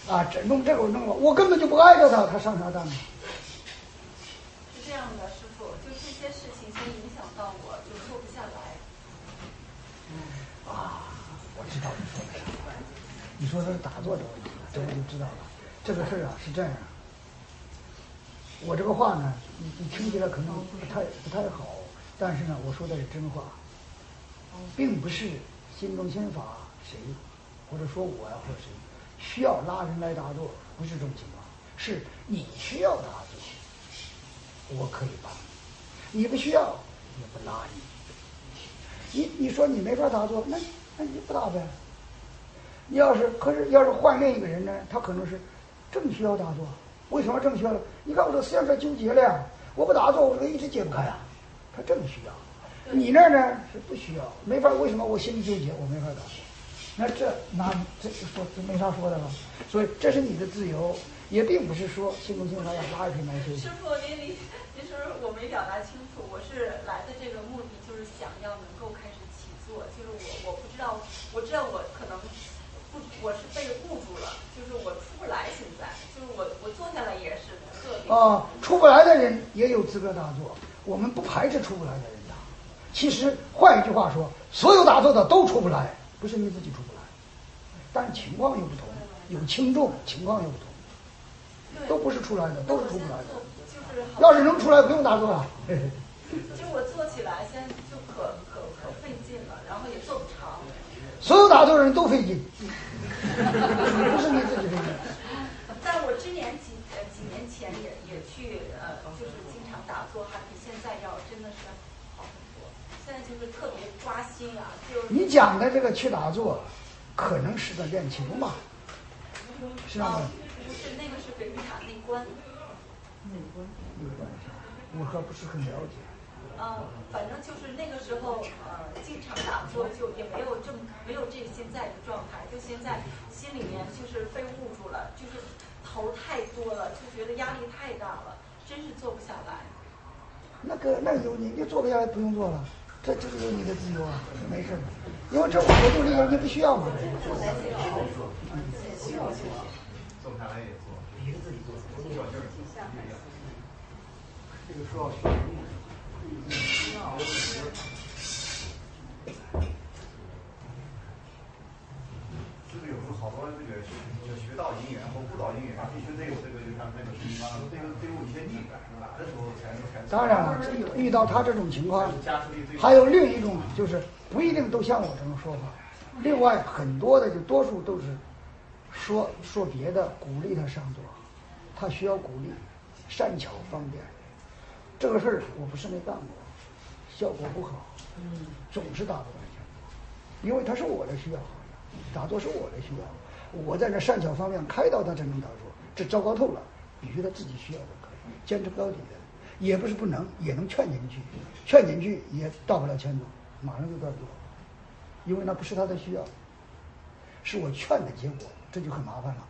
A: 啊，这弄这个弄了，我根本就不爱着他，他上啥当啊？
M: 是这样的，师傅，就这些事情先影响到我，就做不下来。
A: 啊，我知道你说的啥，你说的是打坐的问题，这我就知道了。这个事儿啊是这样，我这个话呢，你你听起来可能不太不太好，但是呢，我说的是真话，并不是心中心法谁，或者说我呀或者谁需要拉人来打坐，不是这种情况，是你需要打坐，我可以帮你，你不需要也不拉你。你你说你没法打坐，那那你就不打呗。你要是可是要是换另一个人呢，他可能是正需要打坐。为什么正需要？你看我这思想在纠结了呀，我不打坐，我这个一直解不开呀。他正需要，你那儿呢是不需要，没法。为什么我心里纠结，我没法打坐？那这那这说这没啥说的了。所以这是你的自由，也并不是说心中心法要拉人来修行。
M: 师傅，您您您说我没表达清楚，我是来的这个目的就是想要能够开始起坐，就是我我不知道，我知道我可能不，我是被误住了，就是我出不来，现在就是我我坐下来也是特别
A: 啊，出不来的人也有资格打坐，我们不排斥出不来的人打。其实换一句话说，所有打坐的都出不来，不是你自己出不来，但是情况又不同，有轻重，情况又不同，都不是出来的，都是出不来的。
M: 就是
A: 要是能出来，不用打坐了。
M: 就我坐起来，现在就可可可费劲了，然后也坐不长。
A: 所有打坐的人都费劲，不是你自己费劲。
M: 但我之前几呃几年前也也去呃，就是经常打坐，还比现在要真的是好很多。现在就是特别抓心啊，就
A: 你讲的这个去打坐，可能是个练琴嘛，是吗？
M: 不是，那个是北比塔内观。
D: 内观。
A: 内观，我还不是很了解。
M: 嗯，反正就是那个时候，呃，经常打坐，就也没有这么没有这个现在的状态，就现在心里面就是被误住了，就是头太多了，就觉得压力太大了，真是坐不下来。
A: 那个那有你，你坐不下来不用做了，这这是有你的自由啊，没事，因为这我助力你不需要嘛。
C: 需要做，坐不下来也做，逼着自己做，不用较劲儿。这个说要学艺。就是有时候好多这个学学道因缘或不道因缘，必须得有这个就像那个什么，得有得有一些因缘，来的时候才才。
A: 当然了，遇到他这种情况，还有另一种就是不一定都像我这种说法，另外很多的就多数都是说说别的，鼓励他上座，他需要鼓励，善巧方便。这个事儿我不是没干过，效果不好，总是打不完全，因为他是我的需要，打坐是我的需要，我在这善巧方面开导他才能打坐，这糟糕透了，必须他自己需要的可以，坚持不到底的，也不是不能，也能劝进去，劝进去也到不了前头，马上就断坐，因为那不是他的需要，是我劝的结果，这就很麻烦了。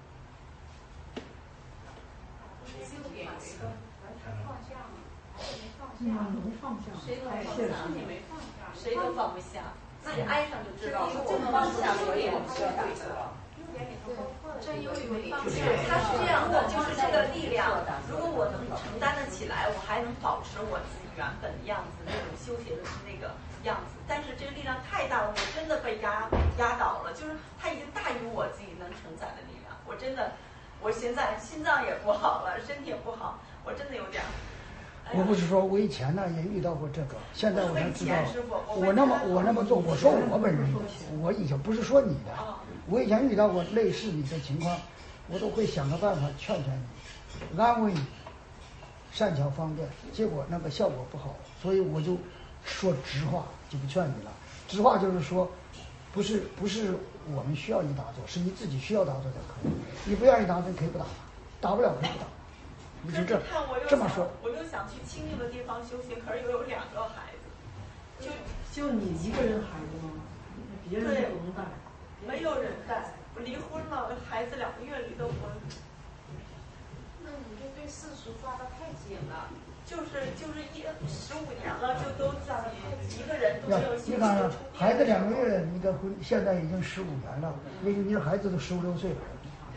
D: 嗯，能放下，
M: 谁都放不下，你没放下，谁都放不下，自己挨上就知道了。
O: 这个放下，我也不需要打坐。
L: 真有没放
M: 就是
L: 下。
M: 它是这样的，就是这个力量，如果我能承担得起来，我还能保持我自己原本的样子，那种修学的那个样子。但是这个力量太大了，我真的被压压倒了，就是它已经大于我自己能承载的力量。我真的，我现在心脏也不好了，身体也不好，我真的有点。
A: 我不是说我以前呢也遇到过这个，现在我才知道，我那么我那么做，我说我本人，我以前不是说你的，我以前遇到过类似你的情况，我都会想个办法劝劝你，安慰你，善巧方便，结果那个效果不好，所以我就说直话，就不劝你了。直话就是说，不是不是我们需要你打坐，是你自己需要打坐才可以，你不愿意打坐可以不打，打不了可以不打。你就这这么说，
M: 我就想去清静的地方修行，可是又有两个孩子，就
D: 就你一个人孩子吗？别人不能带，
M: 没有人带，我离婚了，孩子两个月离的婚。
O: 那你就对世俗抓得太紧了，
M: 就是就是一十五年了，就都自己一个人都没有
A: 你看孩子两个月离的婚，现在已经十五年了，你你的孩子都十五六岁了。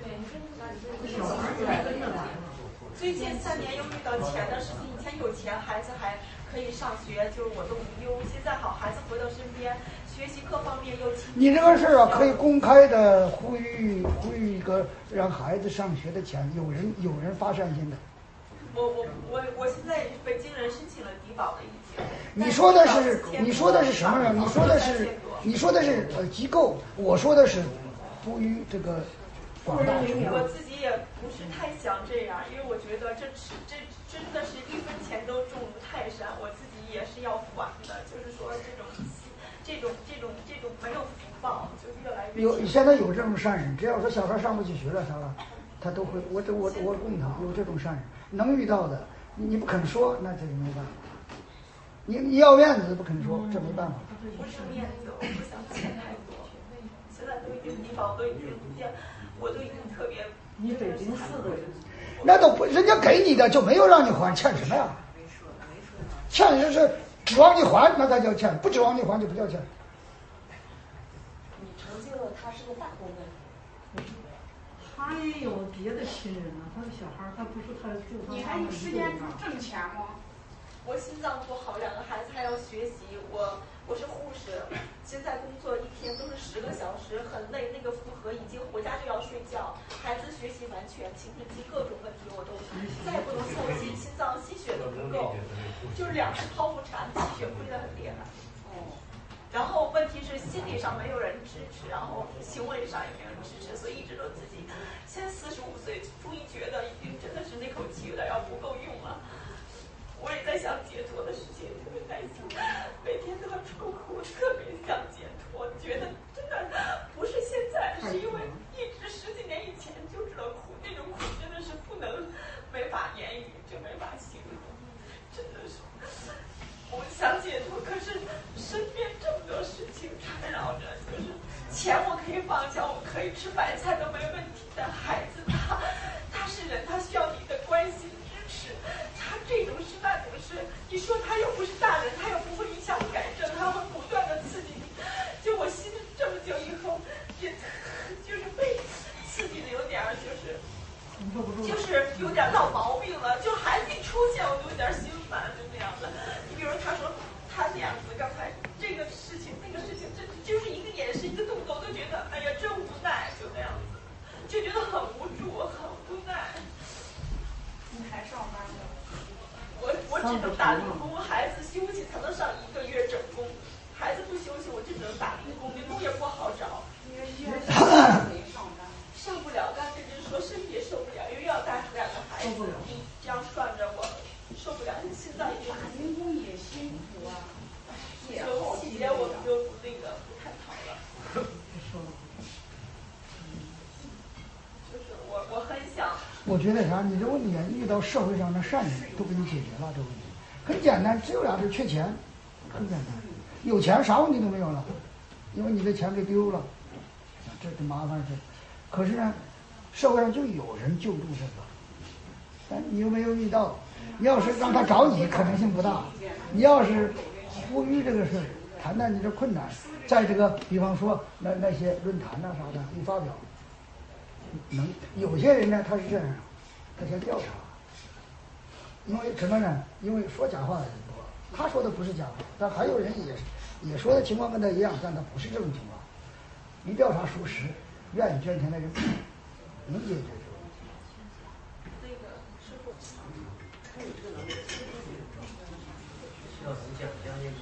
P: 最近三年又遇到钱的事情，以前有钱孩子还可以上学，就是我都无忧。现在好，孩子回到身边，学习各方面又轻。
A: 你这个事儿啊，可以公开的呼吁呼吁一个让孩子上学的钱，有人有人发善心的。
P: 我我我我现在北京人申请了低保的已经。
A: 你说的是你说的是什么人？你说的是你说的是呃机构，我说的是呼吁这个广大群众。
P: 我自己也不是太想这样，因为我觉得这这真的是一分钱都重如泰山，我自己也是要还的。就是说这种这种这种这种没有福报，就越来越
A: 有现在有这种善人，只要说小孩上不起学了啥了，他都会我这我我供他有这种善人，能遇到的你你不肯说，那这就没办法。你你要面子不肯说，这没办法。
P: 不是面子，我不想钱太多。现在都已经低保都已经变，我都已经特别。
D: 你北京市的人，
A: 那都不，人家给你的就没有让你还，欠什么呀？欠就是指望你还，那才叫欠；不指望你还就不叫欠。
Q: 你成就了他是个大功能。
D: 他也有别的亲人啊，他的小孩他不是他就他。
P: 你还有时间挣钱吗？我心脏不好，两个孩子还要学习，我我是护士，现在工作一天都是十个小时，很累。那个负荷已经回家就要睡觉，孩子学习完全，青春期各种问题我都再也不能凑齐，心脏吸血都不够，就是两次剖腹产，气血亏得很厉害。哦。然后问题是心理上没有人支持，然后行为上也没有人支持，所以一直都自己。现在四十五岁，终于觉得已经真的是那口气有点要不够用了。我也在想解脱的事情，特别担心，每天都要抽哭，特别想解脱。觉得真的不是现在，是因为一直十几年以前就知道苦，那种苦真的是不能没法言语，就没法形容，真的是。我想解脱，可是身边这么多事情缠绕着，就是钱我可以放下，我可以吃白菜都没问题，但孩子他他是人，他需要你的关心支持。他这种事那种事，你说他又不是大人，他又不会影响改正，他会不断的刺激你。就我心这么久以后，也就是被刺激的有点就是就是有点闹毛病了。就孩子一出现，我就有点心烦，就那样的。你比如他说他那样子，刚才这个事情那个事情，这就是一个眼神一个动作，我都觉得哎呀真无奈，就那样子，就觉得很无助，很无奈。你还上班呢？我我只能打零工，孩子休息才能上一个月整工，孩子不休息我就只能打零工，零工也不好找。因为医院上班上不了，刚才就是说身体也受不了，因为要带两个孩子，你这样涮着我受不了，心脏也打零工也辛苦啊。有细节我们就那个不探讨了。就是我我很想。
A: 我觉得啥？你这问题遇到社会上的善人，都给你解决了这个问题，很简单，只有俩字：缺钱，很简单。有钱啥问题都没有了，因为你的钱给丢了，这是麻烦事。可是呢，社会上就有人救助这个，但你又没有遇到。你要是让他找你，可能性不大。你要是呼吁这个事儿，谈谈你的困难，在这个比方说那那些论坛呐、啊、啥的，一发表。能有些人呢，他是这样，他先调查，因为什么呢？因为说假话的人多，他说的不是假话，但还有人也也说的情况跟他一样，但他不是这种情况。一调查属实，愿意捐钱的人能解决这个问题。
P: 那个师傅，
H: 还有这个能力，需要讲讲那个，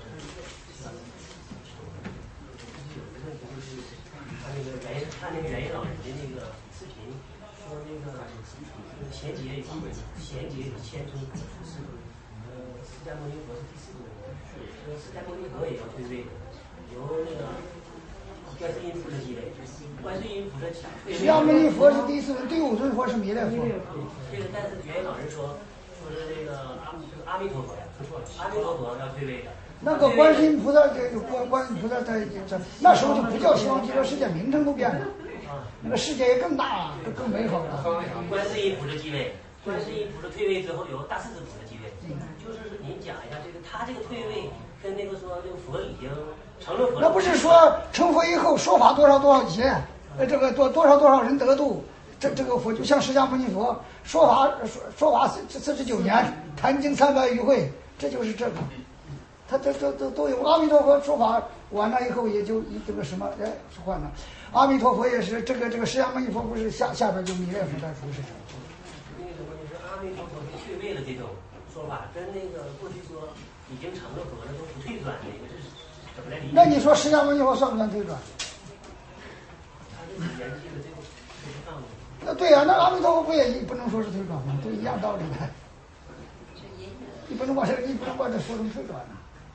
H: 有的问题就是他那个袁看那个袁老人的那个。视频说那个贤劫贤劫千尊可出世，呃，释迦牟尼佛是第四个人，呃，释迦牟尼佛也要退位的，由那个观世音菩萨继位，观世音菩萨退位。释迦牟尼佛是第四尊，第五尊佛是弥勒佛。这个但是元老人说说是这个阿阿弥陀佛呀，说错了，阿弥陀佛要退位的。
A: 那个观世音菩萨，这个观观世音菩萨在这那时候就不叫西方极乐世界，名称都变了。那个世界也更大，更更美好了。
H: 观世音菩萨继位，观世音菩萨退位之后，由大势至菩萨继位。嗯、就是您讲一下这个，他这个退位跟那个说这个佛已经成了佛。
A: 那不是说成佛以后说法多少多少劫，呃，这个多多少多少人得度， 这这个佛就像释迦牟尼佛说法说说法四四十九年，谈经三百余会，这就是这个。他这这这都有。阿弥陀佛说法完了以后，也就这个什么哎换了。阿弥陀佛也是这个这个释迦牟尼佛不是下下边就弥勒佛在出世。
R: 那个什么就是阿弥陀佛是退位的这种说法，跟那个过去说已经成了佛了都不退转那个，这是怎么来理解？
A: 那你说释迦牟尼佛算不算退转？
R: 他就是延续的这个这个范围。
A: 那对呀、啊，那阿弥陀佛不也不能说是退转吗？都一样道理的。你不能把这你不能把这说成退转啊。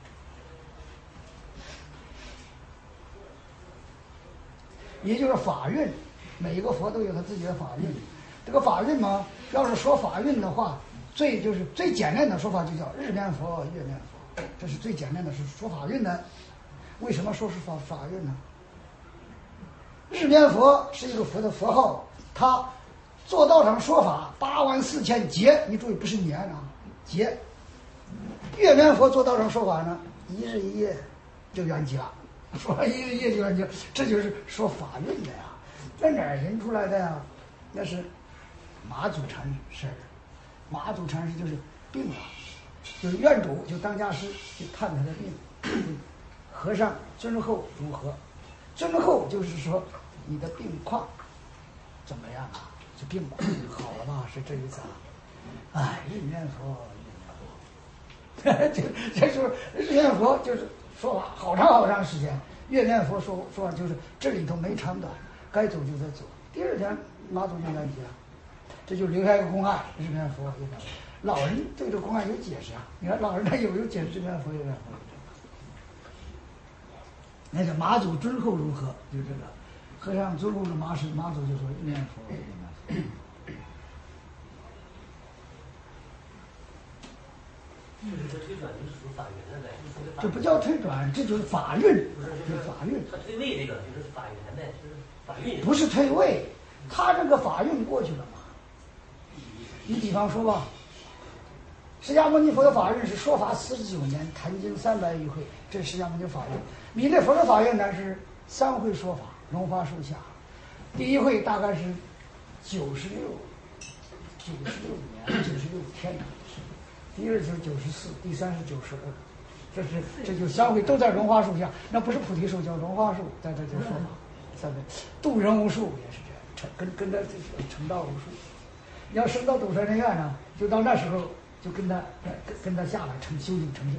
A: 也就是法运，每一个佛都有他自己的法运。这个法运嘛，要是说法运的话，最就是最简单的说法就叫日面佛、月面佛，这是最简单的是说法运的。为什么说是法法运呢？日面佛是一个佛的佛号，他做道场说法八万四千劫，你注意不是年啊，劫。月面佛做道场说法呢，一日一夜就圆寂了。说一日一夜就圆寂，这就是说法运的呀。在哪儿引出来的呀？那是马祖禅师。马祖禅师就是病了，就是院主就当家师去探他的病。和尚尊后如何？尊后就是说你的病况怎么样啊？这病好了吧？是这意思啊？哎，日面佛，日面佛，这这就是日面佛，就是说法好长好长时间。月面佛说说法就是这里头没长短，该走就得走。第二天马祖就来提了，这就留下一个公案，日面佛。老人对这公案有解释啊，你看老人他有没有解释日面佛、月面佛？那个马祖尊后如何？就这个和尚尊后的马师，马祖就说日面佛、月面佛。
R: 就是说退转就是属法源的呗，
A: 这不叫退转，这就是法运，就是法运。
R: 他退位这个就是法源呗，就是法运。
A: 不是退位，他这个法运过去了嘛。你比方说吧，释迦牟尼佛的法运是说法四十九年，谈经三百余会，这是释迦牟尼法运。弥勒佛的法运呢是三会说法，龙华树下。第一会大概是九十六，九十六年，九十六天。第二就是九十四，第三是九十二，这是这就三回都在荣华树下，那不是菩提树，叫荣华树，在这就说嘛，三回度人无数也是这样，成跟跟着成道无数。你要升到斗山人院呢，就到那时候就跟他跟跟他下来成修行成就。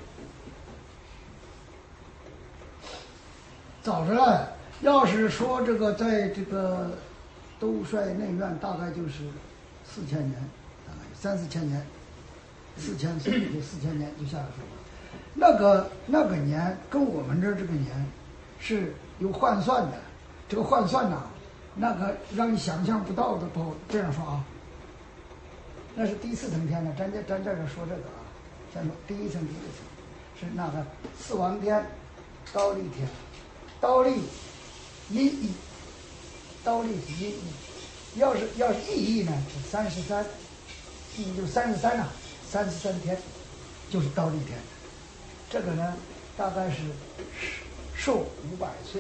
A: 早晨啊，要是说这个在这个兜率内院，大概就是四千年，大概三四千年。四千岁就四千年就下来说，那个那个年跟我们这儿这个年是有换算的，这个换算呐、啊，那个让你想象不到的不这样说啊，那是第四层天的，咱这咱这个说这个啊，先说第一层第一层是那个四王天、刀立天，刀立阴翳，刀立是阴翳，要是要是意义呢是三十三，意义就三十三啊。三十三天，就是刀立天。这个呢，大概是寿五百岁。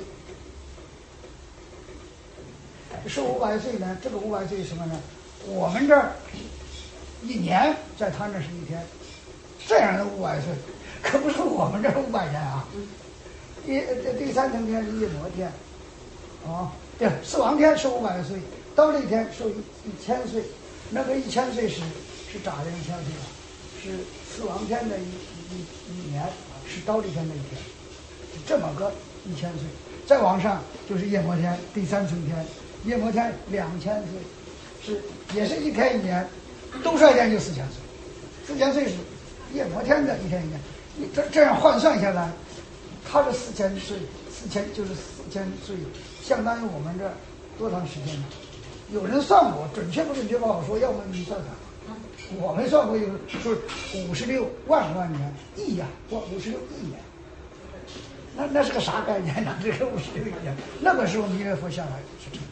A: 寿五百岁呢，这个五百岁是什么呢？我们这儿一年，在他那是一天，这样的五百岁，可不是我们这儿五百年啊。一第三层天是夜摩天，啊，对，四王天寿五百岁，刀立天寿一一千岁，那个一千岁是是咋人一千岁啊？是四王天的一一一年，是刀立天的一天，是这么个一千岁。再往上就是夜摩天，第三层天，夜摩天两千岁，是也是一天一年，兜率天就四千岁，四千岁是夜摩天的一天一年。你这这样换算下来，他是四千岁，四千就是四千岁，相当于我们这多长时间呢？有人算过，准确不准确不好说，要么你算算。我们算过有就是五十六万万年亿呀、啊，五十六亿年，那那是个啥概念呢？这个五十六亿年，那个时候弥勒佛下来是成。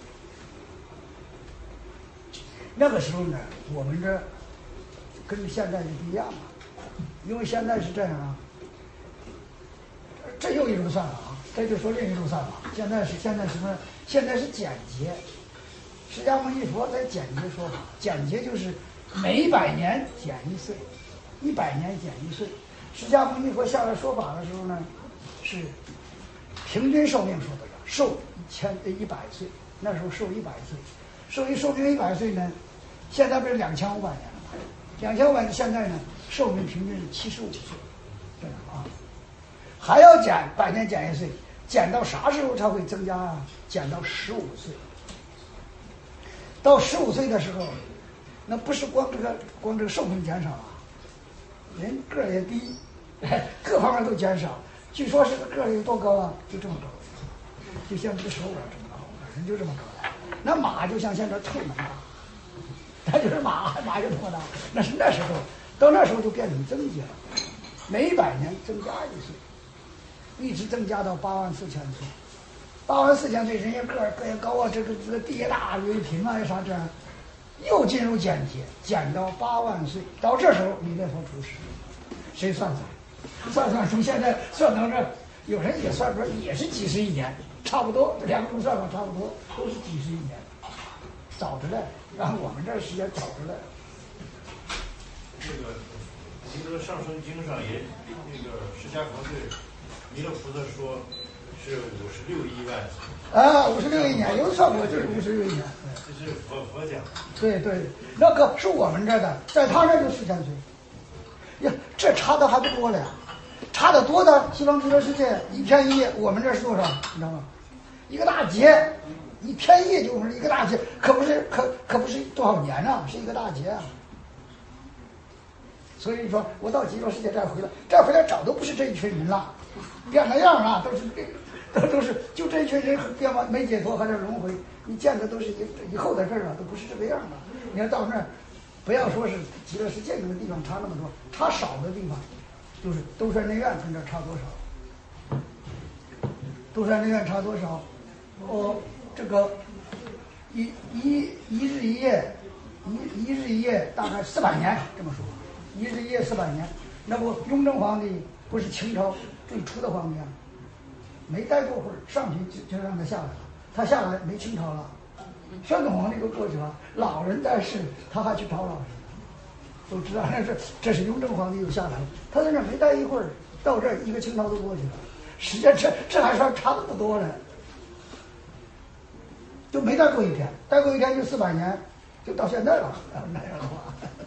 A: 那个时候呢，我们这跟现在就不一样了，因为现在是这样啊，这又一种算法啊，这就说另一种算法。现在是现在什么？现在是简洁， 释迦牟尼佛在简洁说法，简洁就是每百年减一岁，一百年减一岁。释迦牟尼佛下来说法的时候呢，是平均寿命说的了，寿一千一百岁，那时候寿一百岁，寿一寿命一百岁呢，现在不是两千五百年了吗？两千五百年现在呢，寿命平均是七十五岁，这样啊，还要减百年减一岁，减到啥时候才会增加啊？减到十五岁。到十五岁的时候，那不是光这个光这个寿命减少啊，人个儿也低，各方面都减少。据说是个儿有多高啊？就这么高，就像这个手腕这么高，人就这么高。那马就像现在腿那么大，它就是马，马就这么大。那是那时候，到那时候就变成增加了，每百年增加一岁，一直增加到八万四千岁。八万四千岁，人家个儿个也高啊，这个这个地也大，有一平啊，有啥这样，又进入减节，减到八万岁。到这时候，弥勒佛出世，谁算算？算算从现在算到这，有人也算出来，也是几十亿年，差不多，两种算法差不多，都是几十亿年，早着嘞。然后我们这儿时间早着嘞。
N: 这个听说上升经上也那个释迦佛对弥勒菩萨说。是五十六亿万
A: 啊，五十六亿年，有算过就是五十六亿年。
N: 这是佛佛讲。
A: 对对，那个是我们这儿的，在他那就四千岁。呀，这差的还不多了呀，差的多的西方极乐世界一片一夜，我们这是多少？你知道吗？一个大劫，一片一夜就是一个大劫，可不是可可不是多少年啊，是一个大劫啊。所以说我到极乐世界再回来，再回来找都不是这一群人了，变了样了，都是这。都都是就这群人变完没解脱还在轮回，你见的都是以以后的事儿了，都不是这个样了。你要到那儿，不要说是极乐世界那个地方差那么多，差少的地方，就是兜率内院跟这差多少？兜率内院差多少？哦，这个一一一日一夜，一一日一夜大概四百年，这么说，一日一夜四百年。那不雍正皇帝不是清朝最初的皇帝啊？没待多会儿，上去就就让他下来了。他下来没清朝了，宣统皇帝都过去了，老人在世，他还去找老人。都知道那是这是雍正皇帝又下来了，他在那没待一会儿，到这儿一个清朝都过去了。实际上这这还算差的不多了，就没待过一天，待过一天就四百年，就到现在了。那样的话。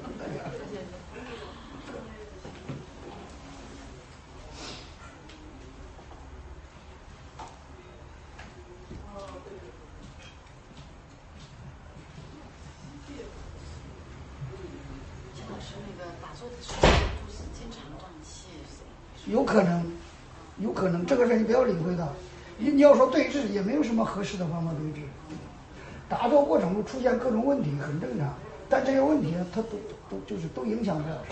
A: 有可能，有可能，这个事你不要理会它。你你要说对峙，也没有什么合适的方法对峙。打坐过程中出现各种问题很正常，但这些问题呢，它都都就是都影响不了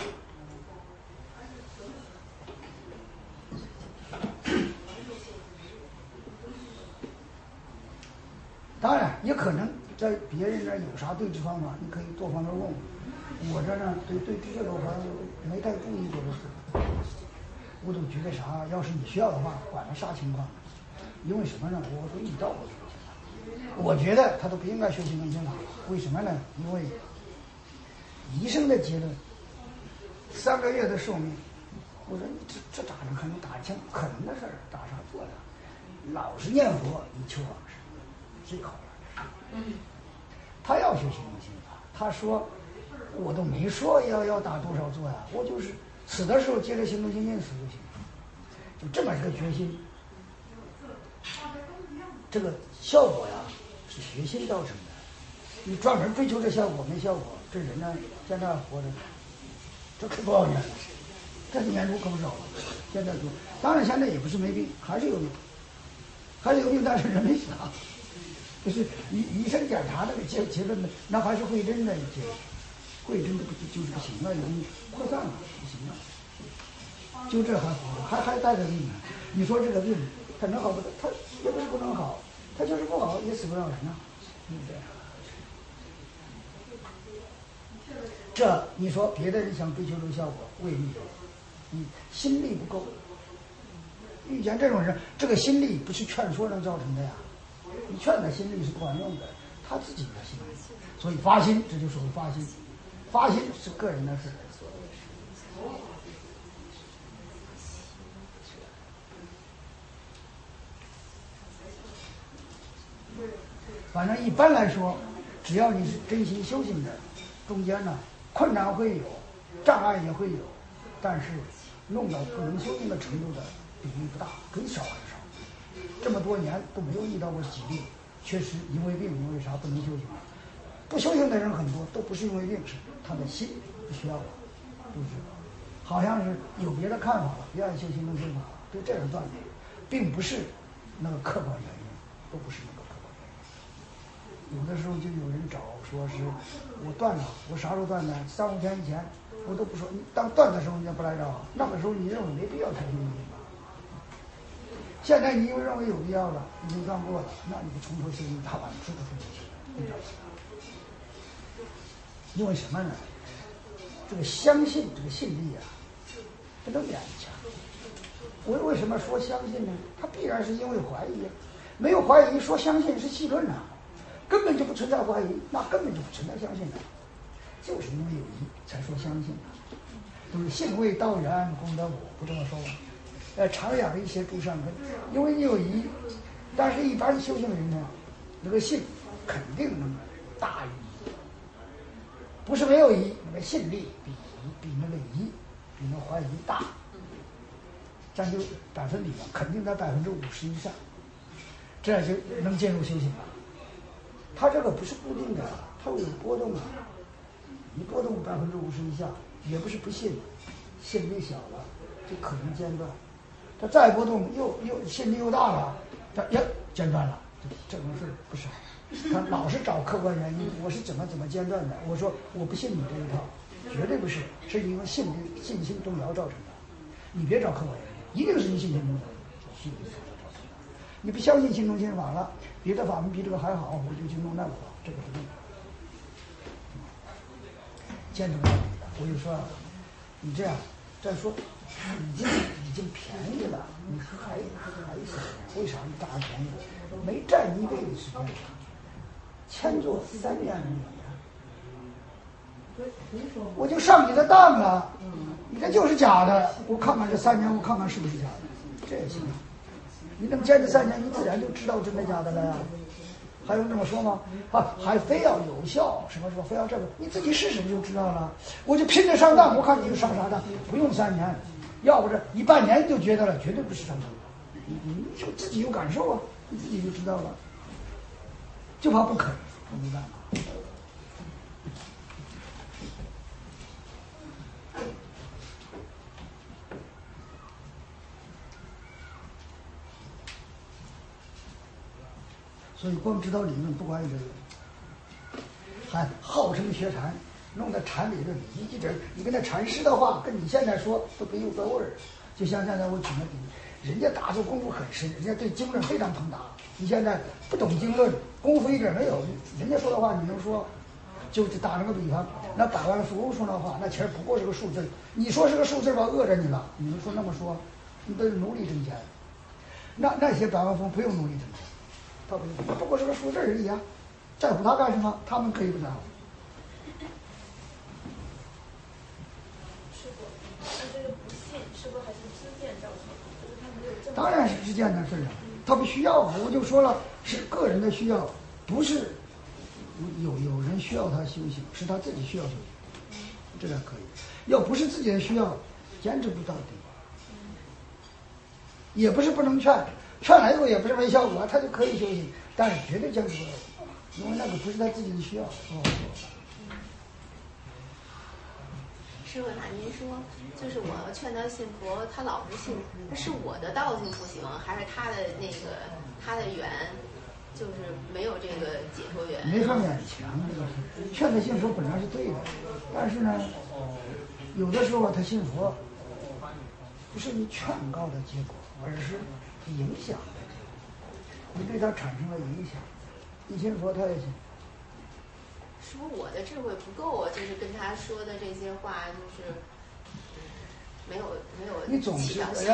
A: 啥。当然，也可能在别人那儿有啥对峙方法，你可以多方面问问。我这呢，对对这个我没太注意过的事。我都觉得啥，要是你需要的话，管他啥情况，因为什么呢？我都遇到过这个情况。我觉得他都不应该修行跟心法，为什么呢？因为医生的结论，三个月的寿命，我说这这咋能可能打枪？不可能的事儿，打啥做的？老实念佛，以求往生，最好了。嗯，他要修行跟心法，他说我都没说要要打多少坐呀，我就是死的时候接着行动精进死就行，就这么一个决心。这个效果呀是学心造成的，你专门追求这效果没效果，这人呢现在活着，这可多少年了？这年头可不少了。现在说，当然现在也不是没病，还是有病，还是有病，但是人没死啊。就是医医生检查那个结结论的，那还是慧真的结，慧真的不就是不行了，已经扩散了，不行了。就这还活着，还还带着病呢。你说这个病，它能好不？它也不是不能好，它就是不好，也死不了人呐，对不对？这你说别的人想追求这个效果未必，你心力不够。遇见这种人，这个心力不是劝说能造成的呀，你劝他心力是不管用的， 他自己的心里。所以发心，这就属于发心。发心是个人的事。反正一般来说，只要你是真心修行的，中间呢困难会有，障碍也会有，但是弄到不能修行的程度的比例不大，很少很少。这么多年都没有遇到过疾病，确实因为病因为啥不能修行。不修行的人很多，都不是因为病，是他的心不需要了，是不是？好像是有别的看法了，别按修行能修法了，就这样断的，并不是那个客观原因，都不是那个客观原因。有的时候就有人找说是我断了，我啥时候断的？三五天以前，我都不说。你当断的时候你也不来找，那个时候你认为没必要修行吧？现在你又认为有必要了，已经断过了，那你从头修行大半出不出去？你知道吗？因为什么呢？这个相信，这个信力啊，不能勉强。为为什么说相信呢？它必然是因为怀疑，没有怀疑说相信是戏论啊，根本就不存在怀疑，那根本就不存在相信的，就是因为有疑才说相信的，都是信为道源，功德果，不这么说吗？呃，常养一些诸善根，因为你有疑，但是一般修行人呢，那个信肯定能大于疑，不是没有疑，那个信力比疑比那个疑比那怀疑大，占就百分比嘛，肯定在百分之五十以上，这样就能进入修行了。它这个不是固定的，它会有波动的，一波动百分之五十以下，也不是不信，信力小了就可能间断。它再波动又又信力又大了，它呀间断了，这种事不是。他老是找客观原因，我是怎么怎么间断的？我说我不信你这一套，绝对不是，是因为信力信心动摇造成的。你别找客观原因，一定是你信心动摇，信力造成的。你不相信心中心法了，别的法门比这个还好，我就去弄那个法，这个是对的。坚持不了你的，我就说你这样再说。已经已经便宜了，你还还想为啥你占便宜？没占一倍的时间，千做三年而已。我就上你的当了，你这就是假的，我看看这三年，我看看是不是假的，这也行。你能坚持三年，你自然就知道真的假的了呀。还用这么说吗？啊，还非要有效，什么说非要这个，你自己试试就知道了。我就拼着上当，我看你就上啥当，不用三年。要不是一半年就觉得了，绝对不是上当。你你就自己有感受啊，你自己就知道了。就怕不肯，没办法。所以光知道理论不管用，还号称学禅。弄到禅理论里，一点你跟那禅师的话，跟你现在说都没有个味儿。就像现在我举个比，人家打坐功夫很深，人家对经论非常通达。你现在不懂经论，功夫一点没有，人家说的话你能说？就打了个比方，那百万富翁说的话，那钱不过是个数字，你说是个数字吧，饿着你了，你能说那么说？你都是努力挣钱。那那些百万富翁不用努力挣钱，他不用，他不过是个数字而已啊，在乎他干什么？他们可以不在乎。当然是之间的事儿啊，他不需要啊，我就说了，是个人的需要，不是有有人需要他修行，是他自己需要修行，这样可以。要不是自己的需要，坚持不到底。也不是不能劝，劝来以后也不是没效果，他就可以修行，但是绝对坚持不了，因为那个不是他自己的需要。哦。
F: 师傅，那您说，就是我劝他信佛，他老是信，那是我的道行不行，还是他的那个他的缘，就是没有这个解脱缘？
A: 没法勉强，劝他信佛本来是对的，但是呢，有的时候他信佛，不是你劝告的结果，而是影响的结果，你对他产生了影响，你信佛他也信。
F: 说我的智慧不够啊，就是跟他说的这些话，就是没有没有起到效果。